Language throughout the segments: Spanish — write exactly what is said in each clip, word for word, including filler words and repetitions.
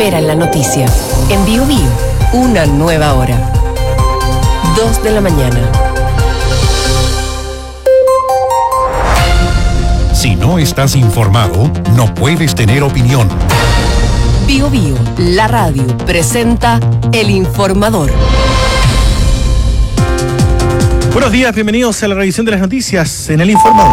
era en la noticia. En Bio Bio, una nueva hora. Dos de la mañana. Si no estás informado, no puedes tener opinión. Bio Bio, la radio, presenta El Informador. Buenos días, bienvenidos a la revisión de las noticias en El Informador.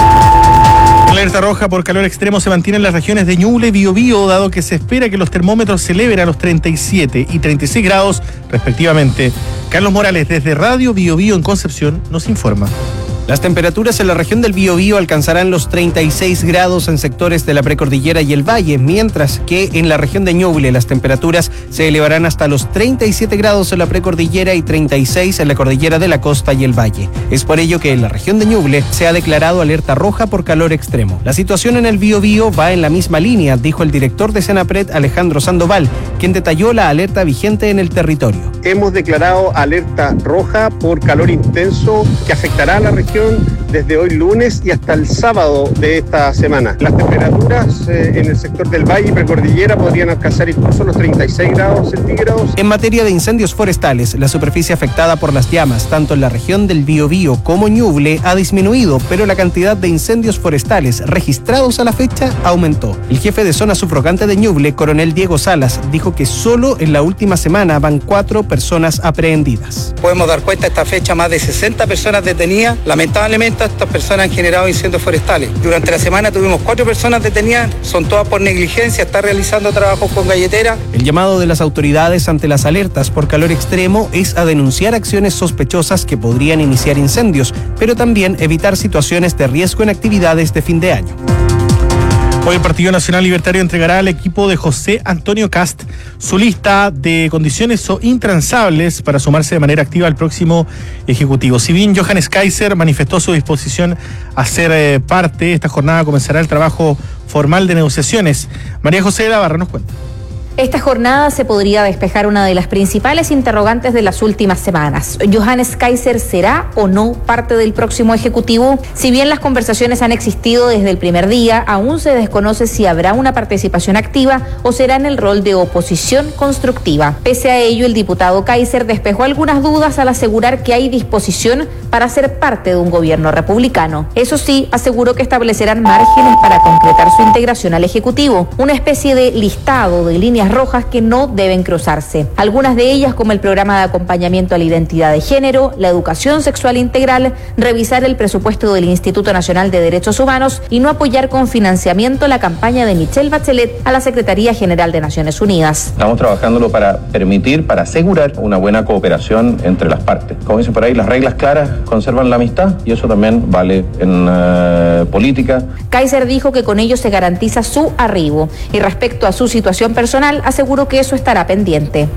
La alerta roja por calor extremo se mantiene en las regiones de Ñuble y Biobío, dado que se espera que los termómetros se eleven a los treinta y siete y treinta y seis grados, respectivamente. Carlos Morales, desde Radio Biobío en Concepción, nos informa. Las temperaturas en la región del Biobío alcanzarán los treinta y seis grados en sectores de la precordillera y el valle, mientras que en la región de Ñuble las temperaturas se elevarán hasta los treinta y siete grados en la precordillera y treinta y seis en la cordillera de la costa y el valle. Es por ello que en la región de Ñuble se ha declarado alerta roja por calor extremo. La situación en el Biobío va en la misma línea, dijo el director de Senapred, Alejandro Sandoval, quien detalló la alerta vigente en el territorio. Hemos declarado alerta roja por calor intenso que afectará a la región desde hoy lunes y hasta el sábado de esta semana. Las temperaturas eh, en el sector del valle y precordillera podrían alcanzar incluso los treinta y seis grados centígrados. En materia de incendios forestales, la superficie afectada por las llamas, tanto en la región del Biobío como Ñuble, ha disminuido, pero la cantidad de incendios forestales registrados a la fecha aumentó. El jefe de zona subrogante de Ñuble, coronel Diego Salas, dijo que solo en la última semana van cuatro personas aprehendidas. Podemos dar cuenta a esta fecha más de sesenta personas detenidas. Lamentablemente estas personas han generado incendios forestales. Durante la semana tuvimos cuatro personas detenidas, son todas por negligencia, está realizando trabajos con galletera. El llamado de las autoridades ante las alertas por calor extremo es a denunciar acciones sospechosas que podrían iniciar incendios, pero también evitar situaciones de riesgo en actividades de fin de año. Hoy el Partido Nacional Libertario entregará al equipo de José Antonio Kast su lista de condiciones o intransables para sumarse de manera activa al próximo Ejecutivo. Si bien Johannes Kaiser manifestó su disposición a ser eh, parte, esta jornada comenzará el trabajo formal de negociaciones. María José de la Barra nos cuenta. Esta jornada se podría despejar una de las principales interrogantes de las últimas semanas. ¿Johannes Kaiser será o no parte del próximo Ejecutivo? Si bien las conversaciones han existido desde el primer día, aún se desconoce si habrá una participación activa o será en el rol de oposición constructiva. Pese a ello, el diputado Kaiser despejó algunas dudas al asegurar que hay disposición para ser parte de un gobierno republicano. Eso sí, aseguró que establecerán márgenes para concretar su integración al Ejecutivo, una especie de listado de líneas rojas que no deben cruzarse. Algunas de ellas, como el programa de acompañamiento a la identidad de género, la educación sexual integral, revisar el presupuesto del Instituto Nacional de Derechos Humanos y no apoyar con financiamiento la campaña de Michelle Bachelet a la Secretaría General de Naciones Unidas. Estamos trabajándolo para permitir, para asegurar una buena cooperación entre las partes. Como dicen por ahí, las reglas claras conservan la amistad y eso también vale en uh, política. Kaiser dijo que con ello se garantiza su arribo y respecto a su situación personal aseguró que eso estará pendiente.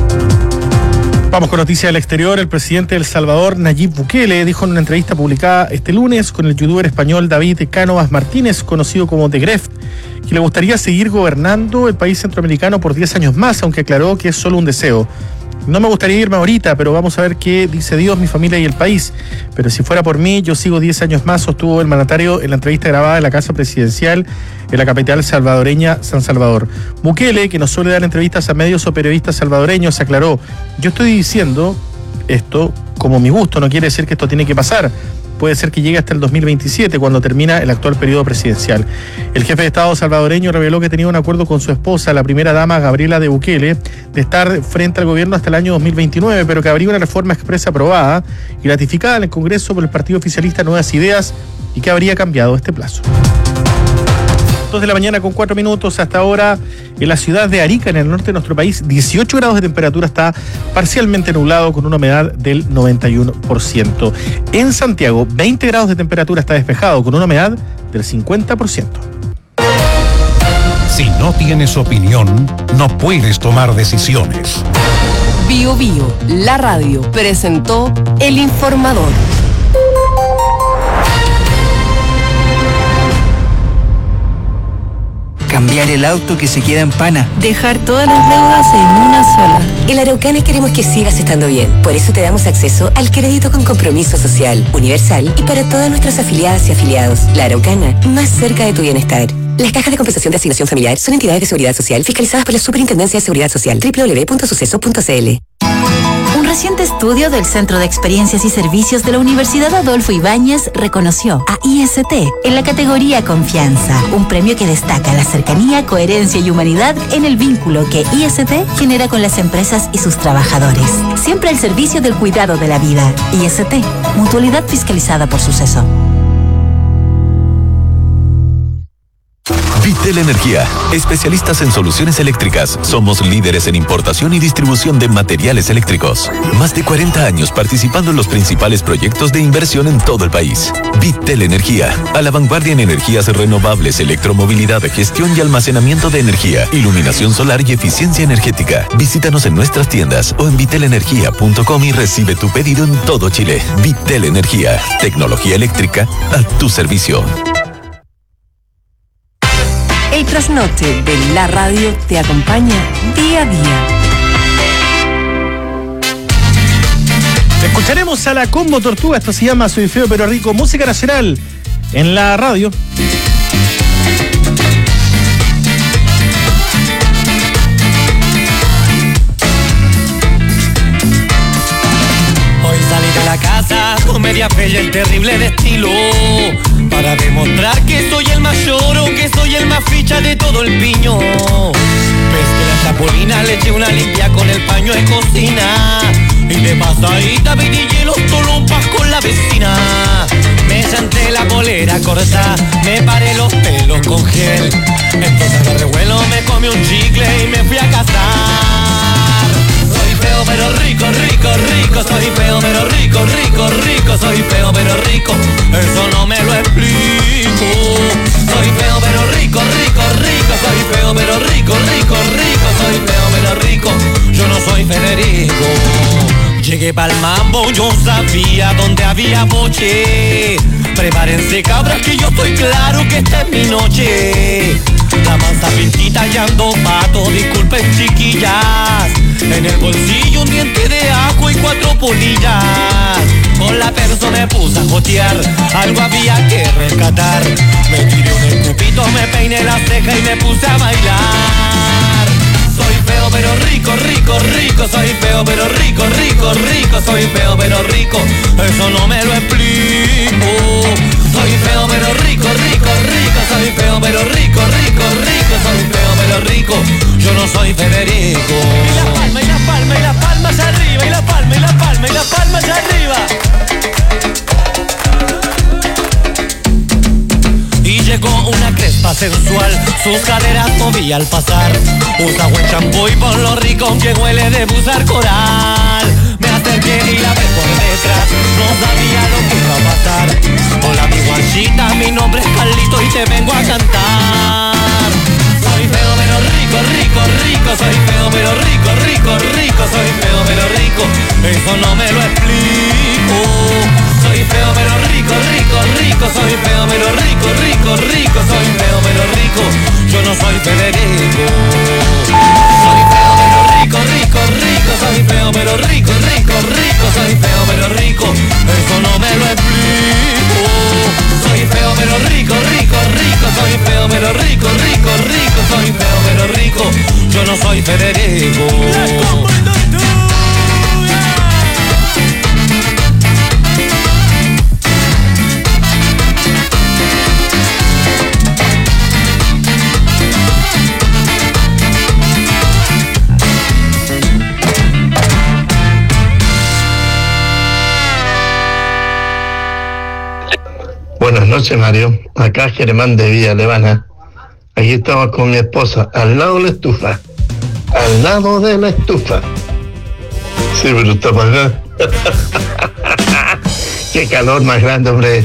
Vamos con noticias del exterior. El presidente de El Salvador, Nayib Bukele, dijo en una entrevista publicada este lunes con el youtuber español David Cánovas Martínez, conocido como The Greft, que le gustaría seguir gobernando el país centroamericano por diez años más, aunque aclaró que es solo un deseo. No me gustaría irme ahorita, pero vamos a ver qué dice Dios, mi familia y el país. Pero si fuera por mí, yo sigo diez años más, sostuvo el mandatario en la entrevista grabada en la Casa Presidencial en la capital salvadoreña, San Salvador. Bukele, que no suele dar entrevistas a medios o periodistas salvadoreños, aclaró: yo estoy diciendo esto como mi gusto, no quiere decir que esto tiene que pasar. Puede ser que llegue hasta el dos mil veintisiete, cuando termina el actual periodo presidencial. El jefe de Estado salvadoreño reveló que tenía un acuerdo con su esposa, la primera dama Gabriela de Bukele, de estar frente al gobierno hasta el año dos mil veintinueve, pero que habría una reforma expresa aprobada y ratificada en el Congreso por el partido oficialista Nuevas Ideas y que habría cambiado este plazo. dos de la mañana con cuatro minutos. Hasta ahora en la ciudad de Arica, en el norte de nuestro país, dieciocho grados de temperatura, está parcialmente nublado con una humedad del noventa y uno por ciento. En Santiago, veinte grados de temperatura, está despejado con una humedad del cincuenta por ciento. Si no tienes opinión, no puedes tomar decisiones. Bio Bio, la radio, presentó El Informador. Cambiar el auto que se queda en pana. Dejar todas las deudas en una sola. En la Araucana queremos que sigas estando bien. Por eso te damos acceso al crédito con compromiso social, universal y para todas nuestras afiliadas y afiliados. La Araucana, más cerca de tu bienestar. Las cajas de compensación de asignación familiar son entidades de seguridad social fiscalizadas por la Superintendencia de Seguridad Social. doble u doble u doble u punto suceso punto c l. Un reciente estudio del Centro de Experiencias y Servicios de la Universidad Adolfo Ibáñez reconoció a I S T en la categoría Confianza, un premio que destaca la cercanía, coherencia y humanidad en el vínculo que I S T genera con las empresas y sus trabajadores. Siempre al servicio del cuidado de la vida. I S T, mutualidad fiscalizada por Suceso. Vitel Energía, especialistas en soluciones eléctricas. Somos líderes en importación y distribución de materiales eléctricos. Más de cuarenta años participando en los principales proyectos de inversión en todo el país. Vitel Energía, a la vanguardia en energías renovables, electromovilidad, gestión y almacenamiento de energía, iluminación solar y eficiencia energética. Visítanos en nuestras tiendas o en vitel energía punto com y recibe tu pedido en todo Chile. Vitel Energía, tecnología eléctrica a tu servicio. El trasnoche de la radio te acompaña día a día. Escucharemos a la Combo Tortuga, esto se llama Soy Feo Pero Rico, música nacional en la radio. Hoy salí de la casa con media fe y el terrible de estilo, para demostrar que soy el más lloro, que soy el más ficha de todo el piño. Ves que la chapolina le eché una limpia con el paño de cocina, y de pasadita pedí hielo tolompas con la vecina. Me senté la polera corta, me paré los pelos con gel, entonces agarré vuelo, me comí un chicle y me fui a cazar. Soy feo pero rico, rico, rico, soy feo pero rico, rico, rico, soy feo pero rico, eso no me lo explico. Soy feo pero rico, rico, rico, soy feo pero rico, rico, rico, soy feo pero rico, yo no soy Federico. Llegué pa'l mambo, yo sabía dónde había boche. Prepárense cabras que yo estoy claro que esta es mi noche. La mansa pintita y ando pato, disculpen chiquillas. En el bolsillo un diente de ajo y cuatro polillas. Con la perso me puse a jotear, algo había que rescatar. Me tiré un escupito, me peiné la ceja y me puse a bailar. Soy feo pero rico, rico, rico, soy feo pero rico, rico, rico, soy feo pero rico, eso no me lo explico. Soy feo pero rico, rico, rico, soy feo pero rico, rico, rico, soy feo pero rico, yo no soy Federico. Y la palma, y la palma, y la palma hacia arriba, y la palma, y la palma, y la palma hacia arriba. Y llegó una crespa sensual, sus caderas movía al pasar. Usa buen champú y por lo rico que huele de usar coral. Me acerqué y la ve por detrás, no sabía lo que iba a pasar. Hola mi guachita, mi nombre es Carlito y te vengo a cantar. Soy feo pero rico, rico, rico, soy feo pero rico, rico, rico, soy feo pero rico, eso no me lo explico. Soy feo pero rico, rico, rico, soy feo pero rico, rico, rico, soy feo pero rico, yo no soy Federico. Soy feo pero rico, rico, rico, soy feo pero rico, rico, rico, soy feo pero rico, eso no me lo explico. Soy feo pero rico, rico, rico, soy feo pero rico, rico, rico, soy feo pero rico, yo no soy Federico. Buenas noches, Mario. Acá Germán de Villa Levana. Aquí estamos con mi esposa, al lado de la estufa. Al lado de la estufa. Sí, pero está apagada. Qué calor más grande, hombre.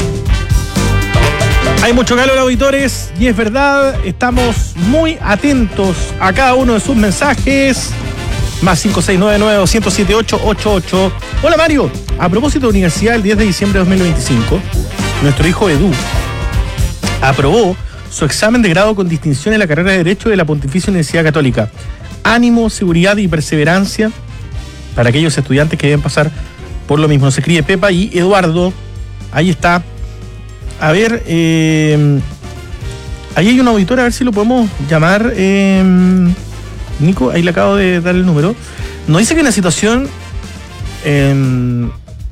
Hay mucho calor, auditores, y es verdad, estamos muy atentos a cada uno de sus mensajes. Más cinco seis nueve nueve, dos cero siete, ocho ocho ocho. Hola, Mario. A propósito de universidad, el diez de diciembre de dos mil veinticinco, nuestro hijo Edu aprobó su examen de grado con distinción en la carrera de Derecho de la Pontificia Universidad Católica. Ánimo, seguridad y perseverancia para aquellos estudiantes que deben pasar por lo mismo. Se escribe Pepa y Eduardo. Ahí está. A ver, eh, ahí hay un auditor, a ver si lo podemos llamar. Eh, Nico, ahí le acabo de dar el número. Nos dice que en la situación, eh,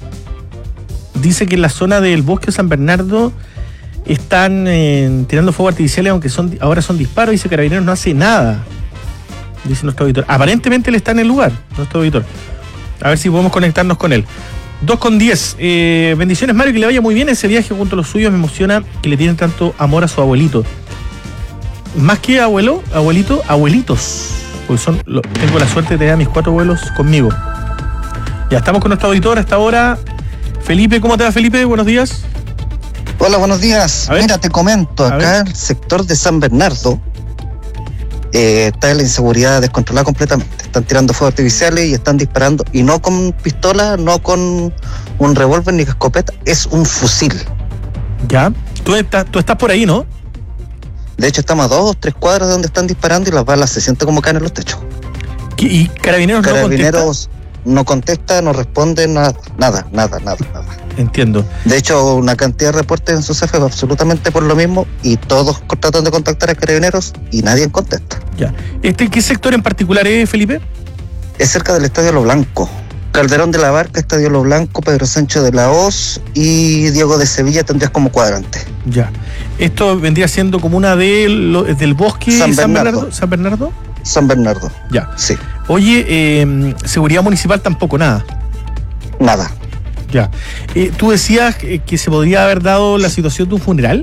dice que en la zona del bosque de San Bernardo están eh, tirando fuegos artificiales, aunque son ahora son disparos. Dice Carabineros no hace nada, dice nuestro auditor. Aparentemente él está en el lugar, nuestro auditor. A ver si podemos conectarnos con él. dos con diez. Eh, bendiciones, Mario, que le vaya muy bien ese viaje junto a los suyos. Me emociona que le tienen tanto amor a su abuelito. Más que abuelo, abuelito, abuelitos. Porque son, lo, tengo la suerte de tener a mis cuatro abuelos conmigo. Ya estamos con nuestro auditor hasta ahora. Felipe, ¿cómo te va, Felipe? Buenos días. Hola, buenos días. Mira, te comento, acá el sector de San Bernardo eh, está en la inseguridad descontrolada completamente. Están tirando fuegos artificiales y están disparando, y no con pistola, no con un revólver ni escopeta, es un fusil. Ya, tú estás, tú estás por ahí, ¿no? De hecho, estamos a dos o tres cuadras de donde están disparando y las balas se sienten como caen en los techos. ¿Y Carabineros, Carabineros no contesta? no contesta, no responde, nada, nada, nada, nada, nada. Entiendo. De hecho, una cantidad de reportes en su C F absolutamente por lo mismo, y todos tratan de contactar a Carabineros y nadie contesta. Ya. Este, ¿qué sector en particular es, Felipe? Es cerca del Estadio Lo Blanco. Calderón de la Barca, Estadio Lo Blanco, Pedro Sancho de la Hoz y Diego de Sevilla tendrías como cuadrante. Ya. ¿Esto vendría siendo como una de lo, del bosque San San Bernardo. Bernardo? ¿San Bernardo? San Bernardo. Ya. Sí. Oye, eh, seguridad municipal tampoco, nada. Nada. Ya. Eh, ¿Tú decías que, que se podría haber dado la situación de un funeral?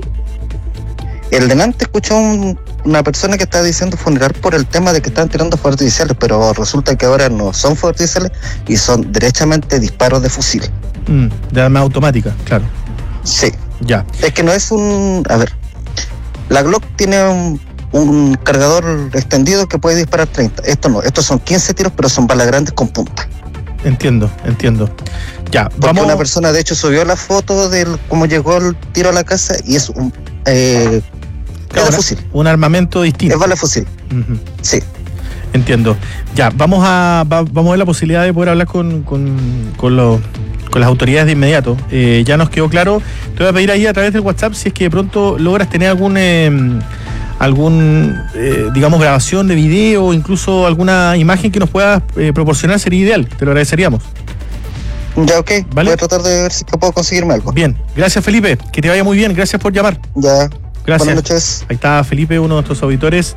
El delante escuchó un, una persona que estaba diciendo funeral por el tema de que estaban tirando fuegos artificiales, pero resulta que ahora no son fuegos artificiales y son derechamente disparos de fusil. Mm, de arma automática, claro. Sí. Ya. Es que no es un... A ver, la Glock tiene un, un cargador extendido que puede disparar treinta. Esto no, estos son quince tiros, pero son balas grandes con punta. Entiendo, entiendo. Ya, Porque vamos... una persona de hecho subió la foto de cómo llegó el tiro a la casa y es un... Eh, Claro, es de fusil. Un armamento distinto. Es bala de fusil. Uh-huh. Sí. Entiendo. Ya, vamos a va, vamos a ver la posibilidad de poder hablar con, con, con, lo, con las autoridades de inmediato. Eh, ya nos quedó claro. Te voy a pedir ahí a través del WhatsApp si es que de pronto logras tener algún eh, algún eh, digamos grabación de video o incluso alguna imagen que nos puedas eh, proporcionar, sería ideal. Te lo agradeceríamos. Ya, ok. ¿Vale? Voy a tratar de ver si puedo conseguirme algo. Bien. Gracias, Felipe. Que te vaya muy bien. Gracias por llamar. Ya. Gracias. Buenas noches. Ahí está Felipe, uno de nuestros auditores.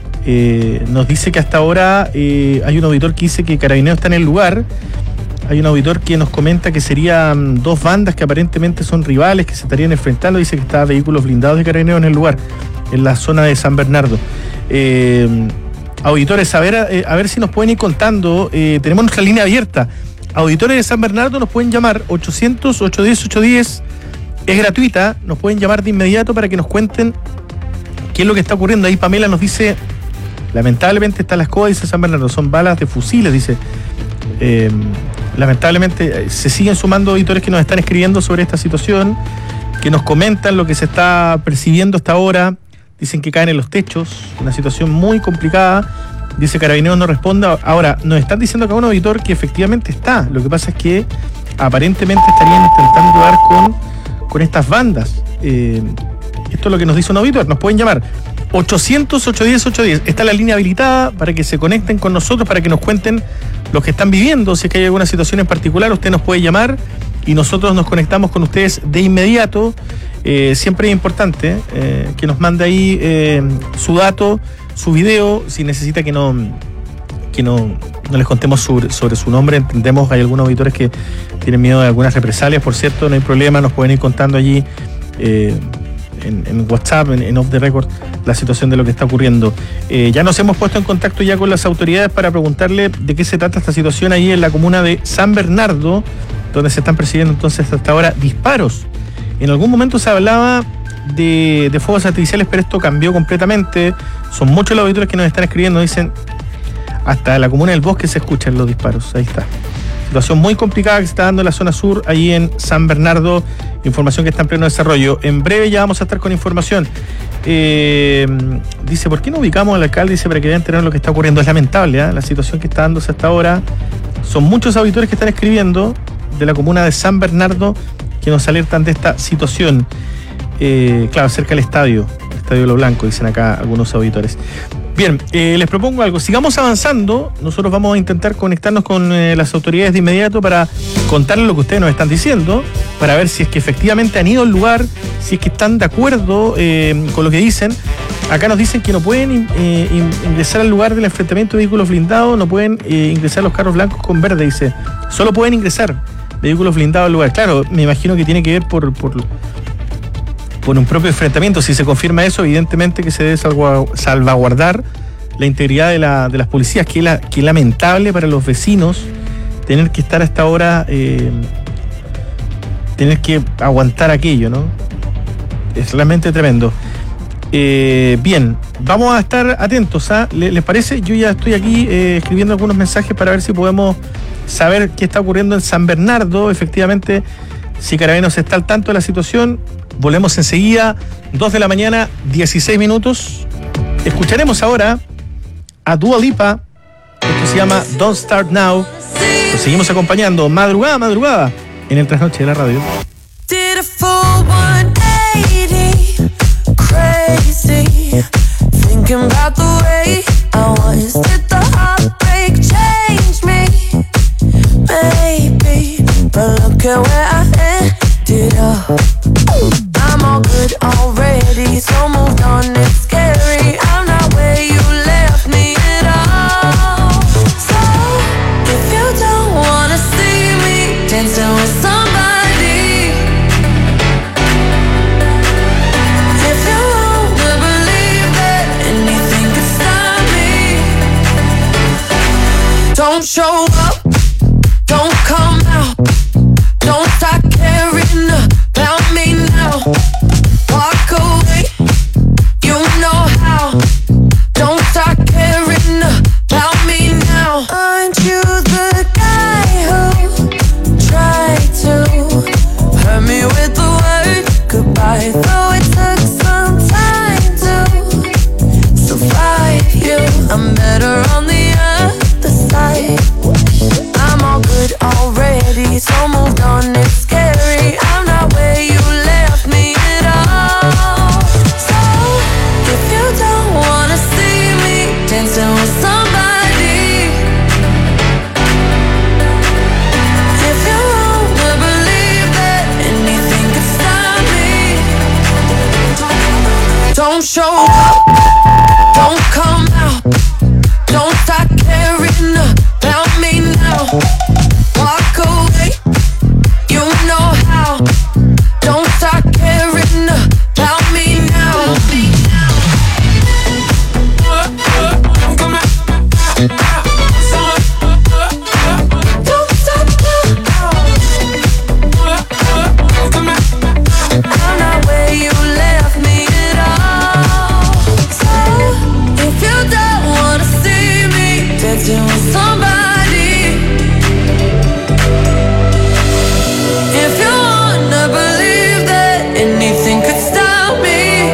Eh, nos dice que hasta ahora eh, hay un auditor que dice que Carabineros está en el lugar. Hay un auditor que nos comenta que serían dos bandas que aparentemente son rivales, que se estarían enfrentando. Dice que está vehículos blindados de Carabineros en el lugar, en la zona de San Bernardo. Eh, auditores, a ver, eh, a ver si nos pueden ir contando. Eh, tenemos nuestra línea abierta. Auditores de San Bernardo nos pueden llamar ochocientos, ochocientos diez, ochocientos diez. Es gratuita, nos pueden llamar de inmediato para que nos cuenten qué es lo que está ocurriendo. Ahí Pamela nos dice, lamentablemente está la escoba, dice San Bernardo, son balas de fusiles, dice. Eh, lamentablemente se siguen sumando auditores que nos están escribiendo sobre esta situación, que nos comentan lo que se está percibiendo hasta ahora. Dicen que caen en los techos, una situación muy complicada. Dice Carabineros no responda. Ahora, nos están diciendo acá un auditor que efectivamente está. Lo que pasa es que aparentemente estarían intentando dar con con estas bandas. Eh, esto es lo que nos dice un auditor. Nos pueden llamar ochocientos, ochocientos diez, ochocientos diez. Está la línea habilitada para que se conecten con nosotros, para que nos cuenten lo que están viviendo. Si es que hay alguna situación en particular, usted nos puede llamar y nosotros nos conectamos con ustedes de inmediato. Eh, siempre es importante eh, que nos mande ahí eh, su dato, su video, si necesita que no que no, no les contemos sobre, sobre su nombre. Entendemos, hay algunos auditores que tienen miedo de algunas represalias, por cierto, no hay problema, nos pueden ir contando allí eh, en, en WhatsApp, en, en Off the Record, la situación de lo que está ocurriendo. Eh, ya nos hemos puesto en contacto ya con las autoridades para preguntarle de qué se trata esta situación ahí en la comuna de San Bernardo, donde se están persiguiendo entonces hasta ahora disparos. En algún momento se hablaba de, de fuegos artificiales, pero esto cambió completamente. Son muchos los auditores que nos están escribiendo, dicen hasta la comuna del Bosque se escuchan los disparos. Ahí está. Situación muy complicada que se está dando en la zona sur, ahí en San Bernardo. Información que está en pleno desarrollo. En breve ya vamos a estar con información. Eh, dice, ¿por qué no ubicamos al alcalde? Dice, para que vean tener lo que está ocurriendo. Es lamentable, ¿eh? La situación que está dándose hasta ahora. Son muchos auditores que están escribiendo de la comuna de San Bernardo que nos alertan de esta situación. Eh, claro, cerca del estadio. Estadio Lo Blanco, dicen acá algunos auditores. Bien, eh, les propongo algo. Sigamos avanzando. Nosotros vamos a intentar conectarnos con eh, las autoridades de inmediato para contarles lo que ustedes nos están diciendo, para ver si es que efectivamente han ido al lugar, si es que están de acuerdo eh, con lo que dicen. Acá nos dicen que no pueden eh, ingresar al lugar del enfrentamiento de vehículos blindados, no pueden eh, ingresar los carros blancos con verde, dice. Solo pueden ingresar vehículos blindados al lugar. Claro, me imagino que tiene que ver por... por por un propio enfrentamiento. Si se confirma eso, evidentemente que se debe salvaguardar la integridad de, la, de las policías, que es, la, que es lamentable para los vecinos tener que estar a esta hora, eh, tener que aguantar aquello, ¿no? Es realmente tremendo. Eh, bien, vamos a estar atentos, ¿ah? ¿Les parece? Yo ya estoy aquí eh, escribiendo algunos mensajes para ver si podemos saber qué está ocurriendo en San Bernardo, efectivamente, si Carabineros está al tanto de la situación. Volvemos enseguida, dos de la mañana, dieciséis minutos. Escucharemos ahora a Dua Lipa. Esto se llama Don't Start Now. Lo seguimos acompañando madrugada, madrugada en el Trasnoche de la Radio. Did a full one eighty, crazy, thinking about the way I was. Did the heartbreak change me? Maybe, but look at where I ended up. I'm all good already, so moved on, it's scary. I'm not where you left me at all. So, if you don't wanna see me dancing with somebody, if you wanna believe that anything could stop me, don't show up, don't come out, don't start caring about me now. Walk away, you know how. Don't start caring about me now. Aren't you the guy who tried to hurt me with the word goodbye? Though it took some time to survive you, I'm better on the other side. I'm all good already, so moved on, it's scary. I'm not where you left me at all. So, if you don't wanna see me dancing with somebody, if you wanna believe that anything could stop me, don't show up, don't come out, don't start caring about me now. Walk away, you know how. Don't start caring about me now. Don't stop now. I'm not where you left me at all. So, if you don't wanna see me dancing with somebody, if you wanna believe that anything could stop me,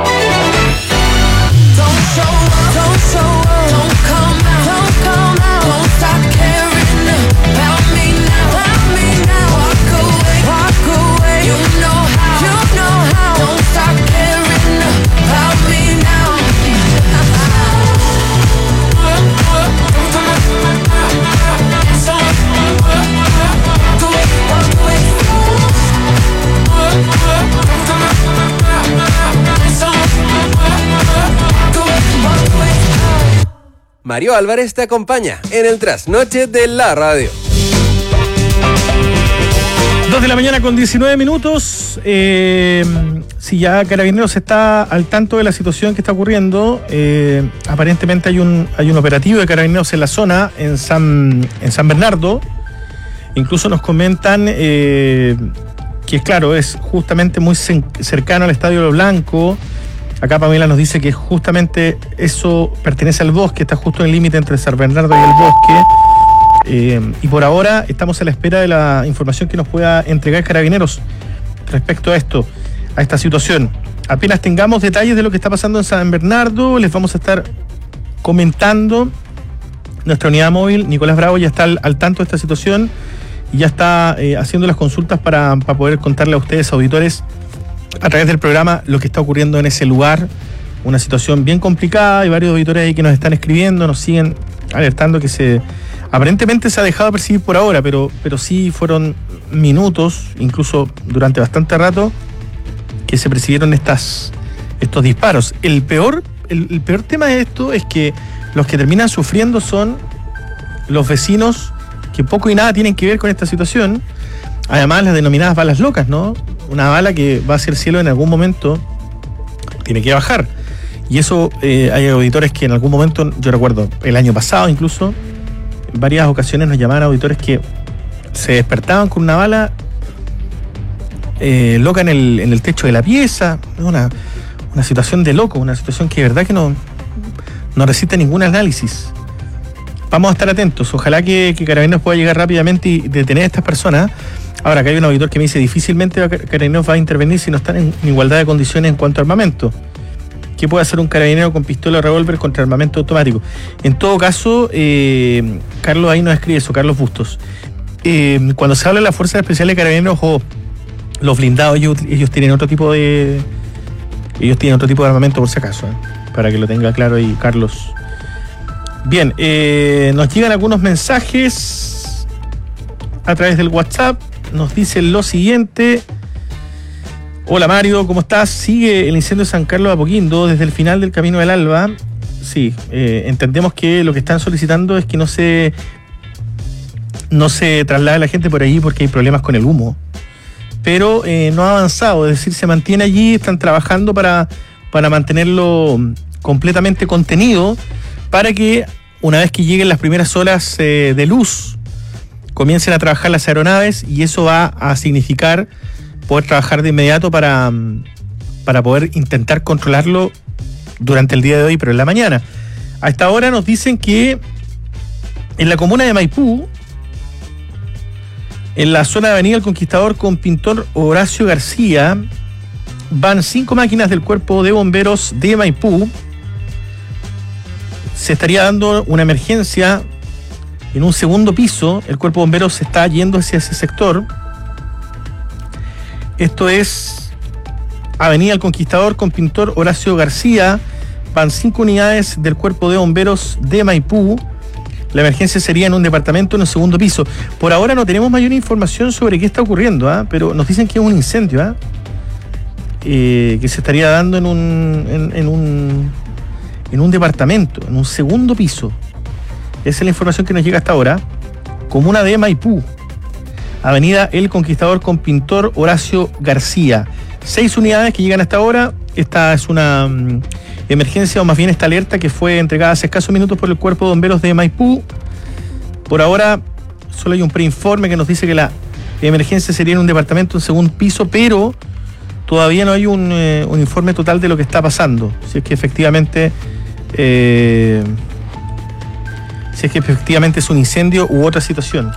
don't show up, don't show up, don't come out, don't come out, don't stop caring about me now, about me now. Walk away, walk away, you know how, you know how. Don't stop caring about me now. Mario Álvarez te acompaña en el Trasnoche de la Radio. dos de la mañana con diecinueve minutos. Eh, si ya Carabineros está al tanto de la situación que está ocurriendo, eh, aparentemente hay un, hay un operativo de Carabineros en la zona, en San, en San Bernardo. Incluso nos comentan eh, que, claro, es justamente muy cercano al Estadio Lo Blanco. Acá Pamela nos dice que justamente eso pertenece al bosque, está justo en el límite entre San Bernardo y el bosque. Eh, y por ahora estamos a la espera de la información que nos pueda entregar Carabineros respecto a esto, a esta situación. Apenas tengamos detalles de lo que está pasando en San Bernardo, les vamos a estar comentando. Nuestra unidad móvil, Nicolás Bravo, ya está al, al tanto de esta situación y ya está eh, haciendo las consultas para, para poder contarle a ustedes, auditores, a través del programa, lo que está ocurriendo en ese lugar una situación bien complicada. Hay varios auditores ahí que nos están escribiendo, nos siguen alertando que se aparentemente se ha dejado de percibir por ahora, pero, pero sí fueron minutos, incluso durante bastante rato, que se percibieron estas, estos disparos. El peor, el, el peor tema de esto es que los que terminan sufriendo son los vecinos que poco y nada tienen que ver con esta situación. Además, las denominadas balas locas, ¿no? Una bala que va hacia el cielo en algún momento tiene que bajar. Y eso, eh, hay auditores que en algún momento, yo recuerdo el año pasado incluso, en varias ocasiones nos llamaban auditores que se despertaban con una bala eh, loca en el, en el techo de la pieza. Una, una situación de loco, una situación que de verdad que no, no resiste ningún análisis. Vamos a estar atentos. Ojalá que, que Carabineros pueda llegar rápidamente y detener a estas personas. Ahora, acá hay un auditor que me dice, difícilmente Carabineros va a intervenir si no están en igualdad de condiciones en cuanto a armamento. ¿Qué puede hacer un carabinero con pistola o revólver contra armamento automático? En todo caso, eh, Carlos ahí nos escribe eso, Carlos Bustos. Eh, cuando se habla de las fuerzas especiales de Carabineros o los blindados, ellos, ellos tienen otro tipo de ellos tienen otro tipo de armamento por si acaso, ¿eh? Para que lo tenga claro ahí, Carlos. Bien, eh, nos llegan algunos mensajes a través del WhatsApp. Nos dicen lo siguiente. Hola Mario, ¿cómo estás? Sigue el incendio de San Carlos de Apoquindo desde el final del Camino del Alba. Sí, eh, entendemos que lo que están solicitando es que no se no se traslade la gente por allí porque hay problemas con el humo. Pero eh, no ha avanzado, es decir, se mantiene allí, están trabajando para, para mantenerlo completamente contenido, para que una vez que lleguen las primeras horas eh, de luz, comiencen a trabajar las aeronaves, y eso va a significar poder trabajar de inmediato para, para poder intentar controlarlo durante el día de hoy, pero en la mañana. A esta hora nos dicen que en la comuna de Maipú, en la zona de Avenida El Conquistador con Pintor Horacio García, van cinco máquinas del Cuerpo de Bomberos de Maipú. Se estaría dando una emergencia en un segundo piso. El Cuerpo de Bomberos se está yendo hacia ese sector. Esto es Avenida El Conquistador con Pintor Horacio García. Van cinco unidades del Cuerpo de Bomberos de Maipú. La emergencia sería en un departamento en un segundo piso. Por ahora no tenemos mayor información sobre qué está ocurriendo, ¿eh? Pero nos dicen que es un incendio, ¿eh? Eh, que se estaría dando en un, en, en un en un departamento, en un segundo piso. Esa es la información que nos llega hasta ahora. Comuna de Maipú, Avenida El Conquistador con Pintor Horacio García. Seis unidades que llegan hasta ahora. Esta es una um, emergencia, o más bien esta alerta que fue entregada hace escasos minutos por el Cuerpo de Bomberos de Maipú. Por ahora solo hay un preinforme que nos dice que la emergencia sería en un departamento en segundo piso, pero todavía no hay un, eh, un informe total de lo que está pasando. Si es que efectivamente eh, si es que efectivamente es un incendio u otra situación.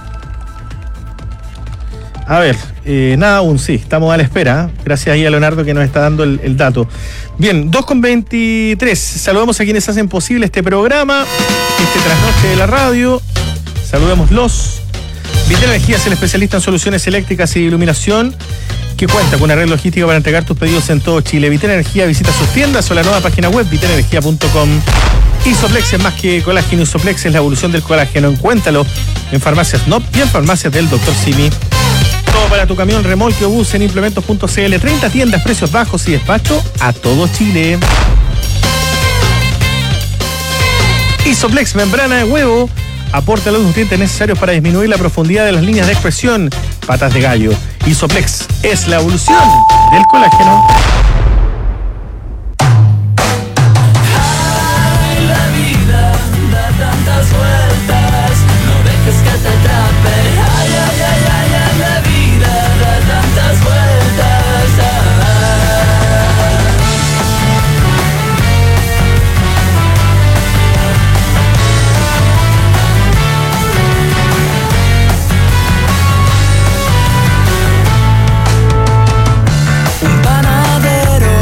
A ver, eh, nada aún, sí, estamos a la espera. ¿eh? Gracias ahí a Leonardo que nos está dando el, el dato. Bien, dos con veintitrés. Saludamos a quienes hacen posible este programa, este trasnoche de la radio. Saludémoslos. Vital Energía es el especialista en soluciones eléctricas y iluminación, que cuenta con una red logística para entregar tus pedidos en todo Chile. Vital Energía, visita sus tiendas o la nueva página web vital energía punto com. Isoplex es más que colágeno. Isoplex es la evolución del colágeno. Encuéntralo en farmacias N O P y en farmacias del doctor Simi. Todo para tu camión, remolque o bus en implementos punto c l. treinta tiendas, precios bajos y despacho a todo Chile. Isoplex, membrana de huevo, aporta los nutrientes necesarios para disminuir la profundidad de las líneas de expresión. Patas de gallo. Isoplex es la evolución del colágeno. Ay, la vida da tantas vueltas, no dejes que te atrape. Ay, ay, ay, ay, ay, la vida da tantas vueltas. Un panadero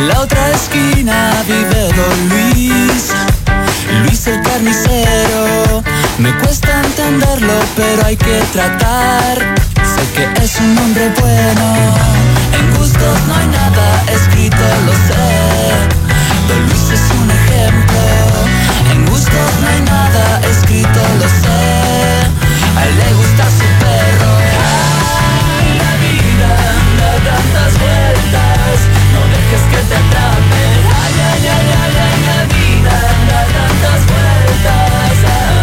En la otra esquina vive Don Luis, Luis el carnicero. Me cuesta entenderlo, pero hay que tratar. Sé que es un hombre bueno. En gustos no hay nada escrito, lo sé. Don Luis es un ejemplo. En gustos no hay nada escrito, lo sé. A él le gusta su perro. Ay, la vida da tantas vueltas, no dejes que te atrape. Ay, ay, ay, ay, ay, la vida da tantas vueltas.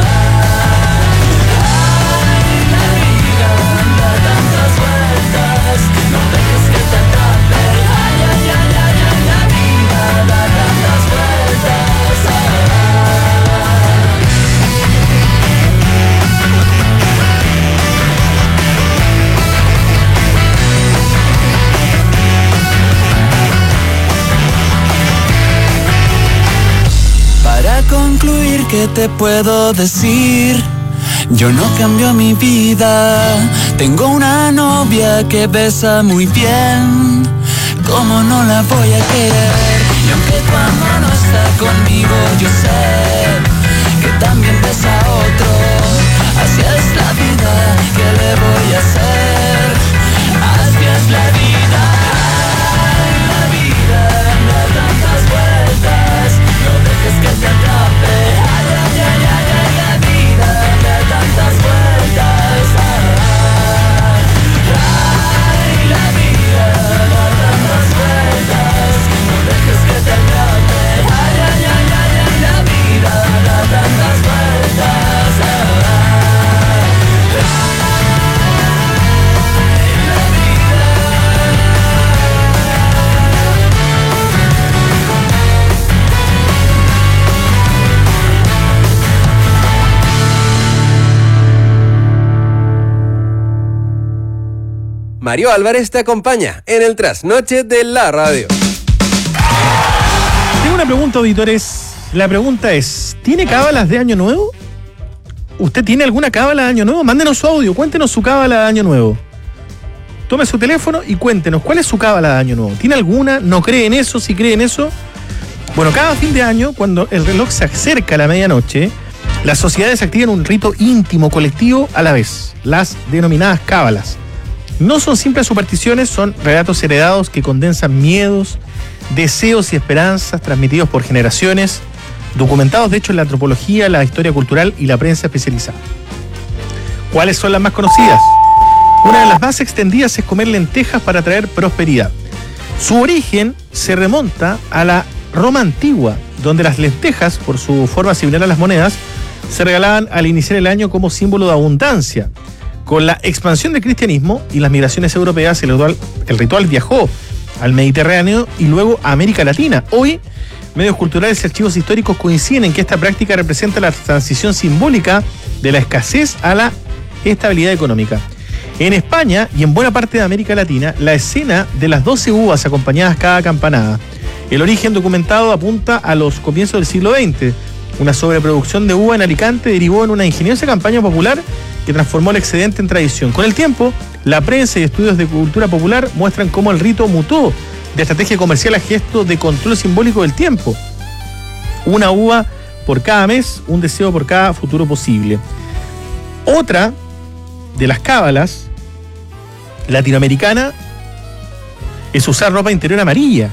Ay, la vida da tantas vueltas, no dejes que te atrape. Ay, ay, ay, ay, ay, la vida da tantas vueltas. Para concluir, ¿qué te puedo decir? Yo no cambio mi vida. Tengo una novia que besa muy bien. ¿Cómo no la voy a querer? Y aunque cuando no está conmigo, yo sé que también besa a otro. Así es la vida, ¿qué le voy a hacer? Así es la vida. Ay, la vida da tantas vueltas, no dejes que te atrape. Ay, ay, ay, ay, ay, la vida da tantas vueltas. Ay, la vida da tantas vueltas, no dejes que te atrape. Ay, ay, ay, ay, ay, la vida da tantas vueltas. Mario Álvarez te acompaña en el trasnoche de la radio. Tengo una pregunta, auditores. La pregunta es, ¿tiene cábalas de Año Nuevo? ¿Usted tiene alguna cábala de Año Nuevo? Mándenos su audio, cuéntenos su cábala de Año Nuevo. Tome su teléfono y cuéntenos, ¿cuál es su cábala de Año Nuevo? ¿Tiene alguna? ¿No cree en eso? ¿Si cree en eso? Bueno, cada fin de año, cuando el reloj se acerca a la medianoche, las sociedades activan un rito íntimo, colectivo a la vez, las denominadas cábalas. No son simples supersticiones, son relatos heredados que condensan miedos, deseos y esperanzas transmitidos por generaciones, documentados de hecho en la antropología, la historia cultural y la prensa especializada. ¿Cuáles son las más conocidas? Una de las más extendidas es comer lentejas para traer prosperidad. Su origen se remonta a la Roma antigua, donde las lentejas, por su forma similar a las monedas, se regalaban al iniciar el año como símbolo de abundancia. Con la expansión del cristianismo y las migraciones europeas, el ritual, el ritual viajó al Mediterráneo y luego a América Latina. Hoy, medios culturales y archivos históricos coinciden en que esta práctica representa la transición simbólica de la escasez a la estabilidad económica. En España y en buena parte de América Latina, la escena de las doce uvas acompañadas cada campanada. El origen documentado apunta a los comienzos del siglo veinte. Una sobreproducción de uva en Alicante derivó en una ingeniosa campaña popular que transformó el excedente en tradición. Con el tiempo, la prensa y estudios de cultura popular muestran cómo el rito mutó de estrategia comercial a gesto de control simbólico del tiempo. Una uva por cada mes, un deseo por cada futuro posible. Otra de las cábalas latinoamericana es usar ropa interior amarilla,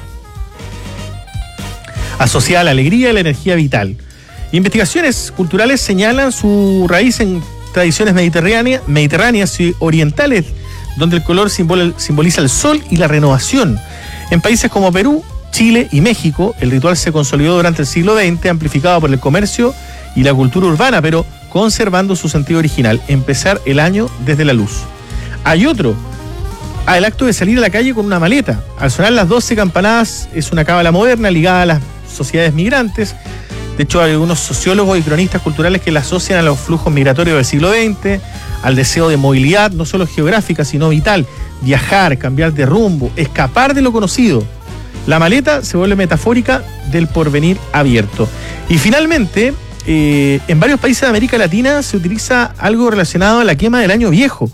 asociada a la alegría y la energía vital. Investigaciones culturales señalan su raíz en tradiciones mediterráneas, mediterráneas y orientales, donde el color simbol, simboliza el sol y la renovación. En países como Perú, Chile y México, el ritual se consolidó durante el siglo veinte, amplificado por el comercio y la cultura urbana, pero conservando su sentido original, empezar el año desde la luz. Hay otro, ah, el acto de salir a la calle con una maleta. Al sonar las doce campanadas, es una cábala moderna ligada a las sociedades migrantes. De hecho, hay algunos sociólogos y cronistas culturales que la asocian a los flujos migratorios del siglo veinte, al deseo de movilidad, no solo geográfica, sino vital, viajar, cambiar de rumbo, escapar de lo conocido. La maleta se vuelve metafórica del porvenir abierto. Y finalmente, eh, en varios países de América Latina se utiliza algo relacionado a la quema del año viejo,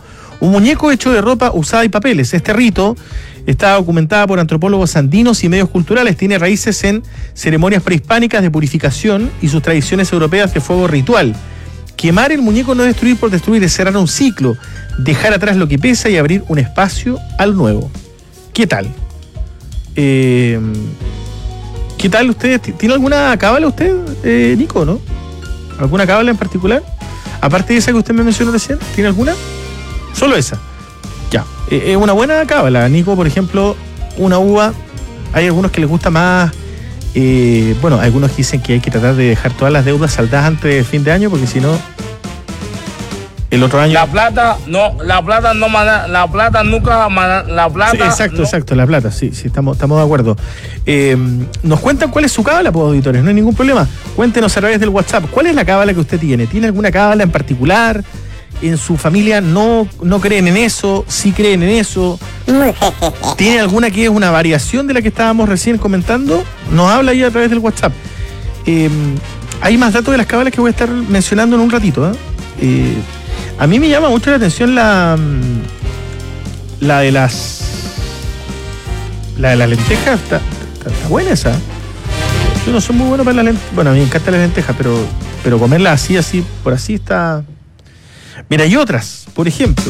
Un muñeco hecho de ropa usada y papeles. Este rito está documentada por antropólogos andinos y medios culturales. Tiene raíces en ceremonias prehispánicas de purificación y sus tradiciones europeas de fuego ritual. Quemar el muñeco no es destruir por destruir, es cerrar un ciclo, dejar atrás lo que pesa y abrir un espacio al nuevo. ¿Qué tal? Eh, ¿Qué tal usted? ¿Tiene alguna cábala usted, eh, Nico, no? ¿Alguna cábala en particular? Aparte de esa que usted me mencionó recién, ¿tiene alguna? Solo esa. Ya. Es eh, una buena cábala. Nico, por ejemplo, una uva. Hay algunos que les gusta más. Eh, bueno, algunos dicen que hay que tratar de dejar todas las deudas saldadas antes de fin de año, porque si no, el otro año. La plata, no, la plata no manda, la plata nunca manda, la plata. Sí, exacto, no. exacto, la plata, sí, sí, estamos, estamos de acuerdo. Eh, nos cuentan cuál es su cábala, pues, auditores, no hay ningún problema. Cuéntenos a través del WhatsApp, ¿cuál es la cábala que usted tiene? ¿Tiene alguna cábala en particular? ¿En su familia no, no creen en eso? ¿Sí creen en eso? ¿Tiene alguna que es una variación de la que estábamos recién comentando? Nos habla ahí a través del WhatsApp. Eh, hay más datos de las cábalas que voy a estar mencionando en un ratito. ¿eh? Eh, a mí me llama mucho la atención la, la de las la de las lentejas. Está, está, está buena esa. Yo no soy muy bueno para las lentejas. Bueno, a mí me encantan las lentejas, pero, pero comerla así, así, por así está... Mira, hay otras, por ejemplo,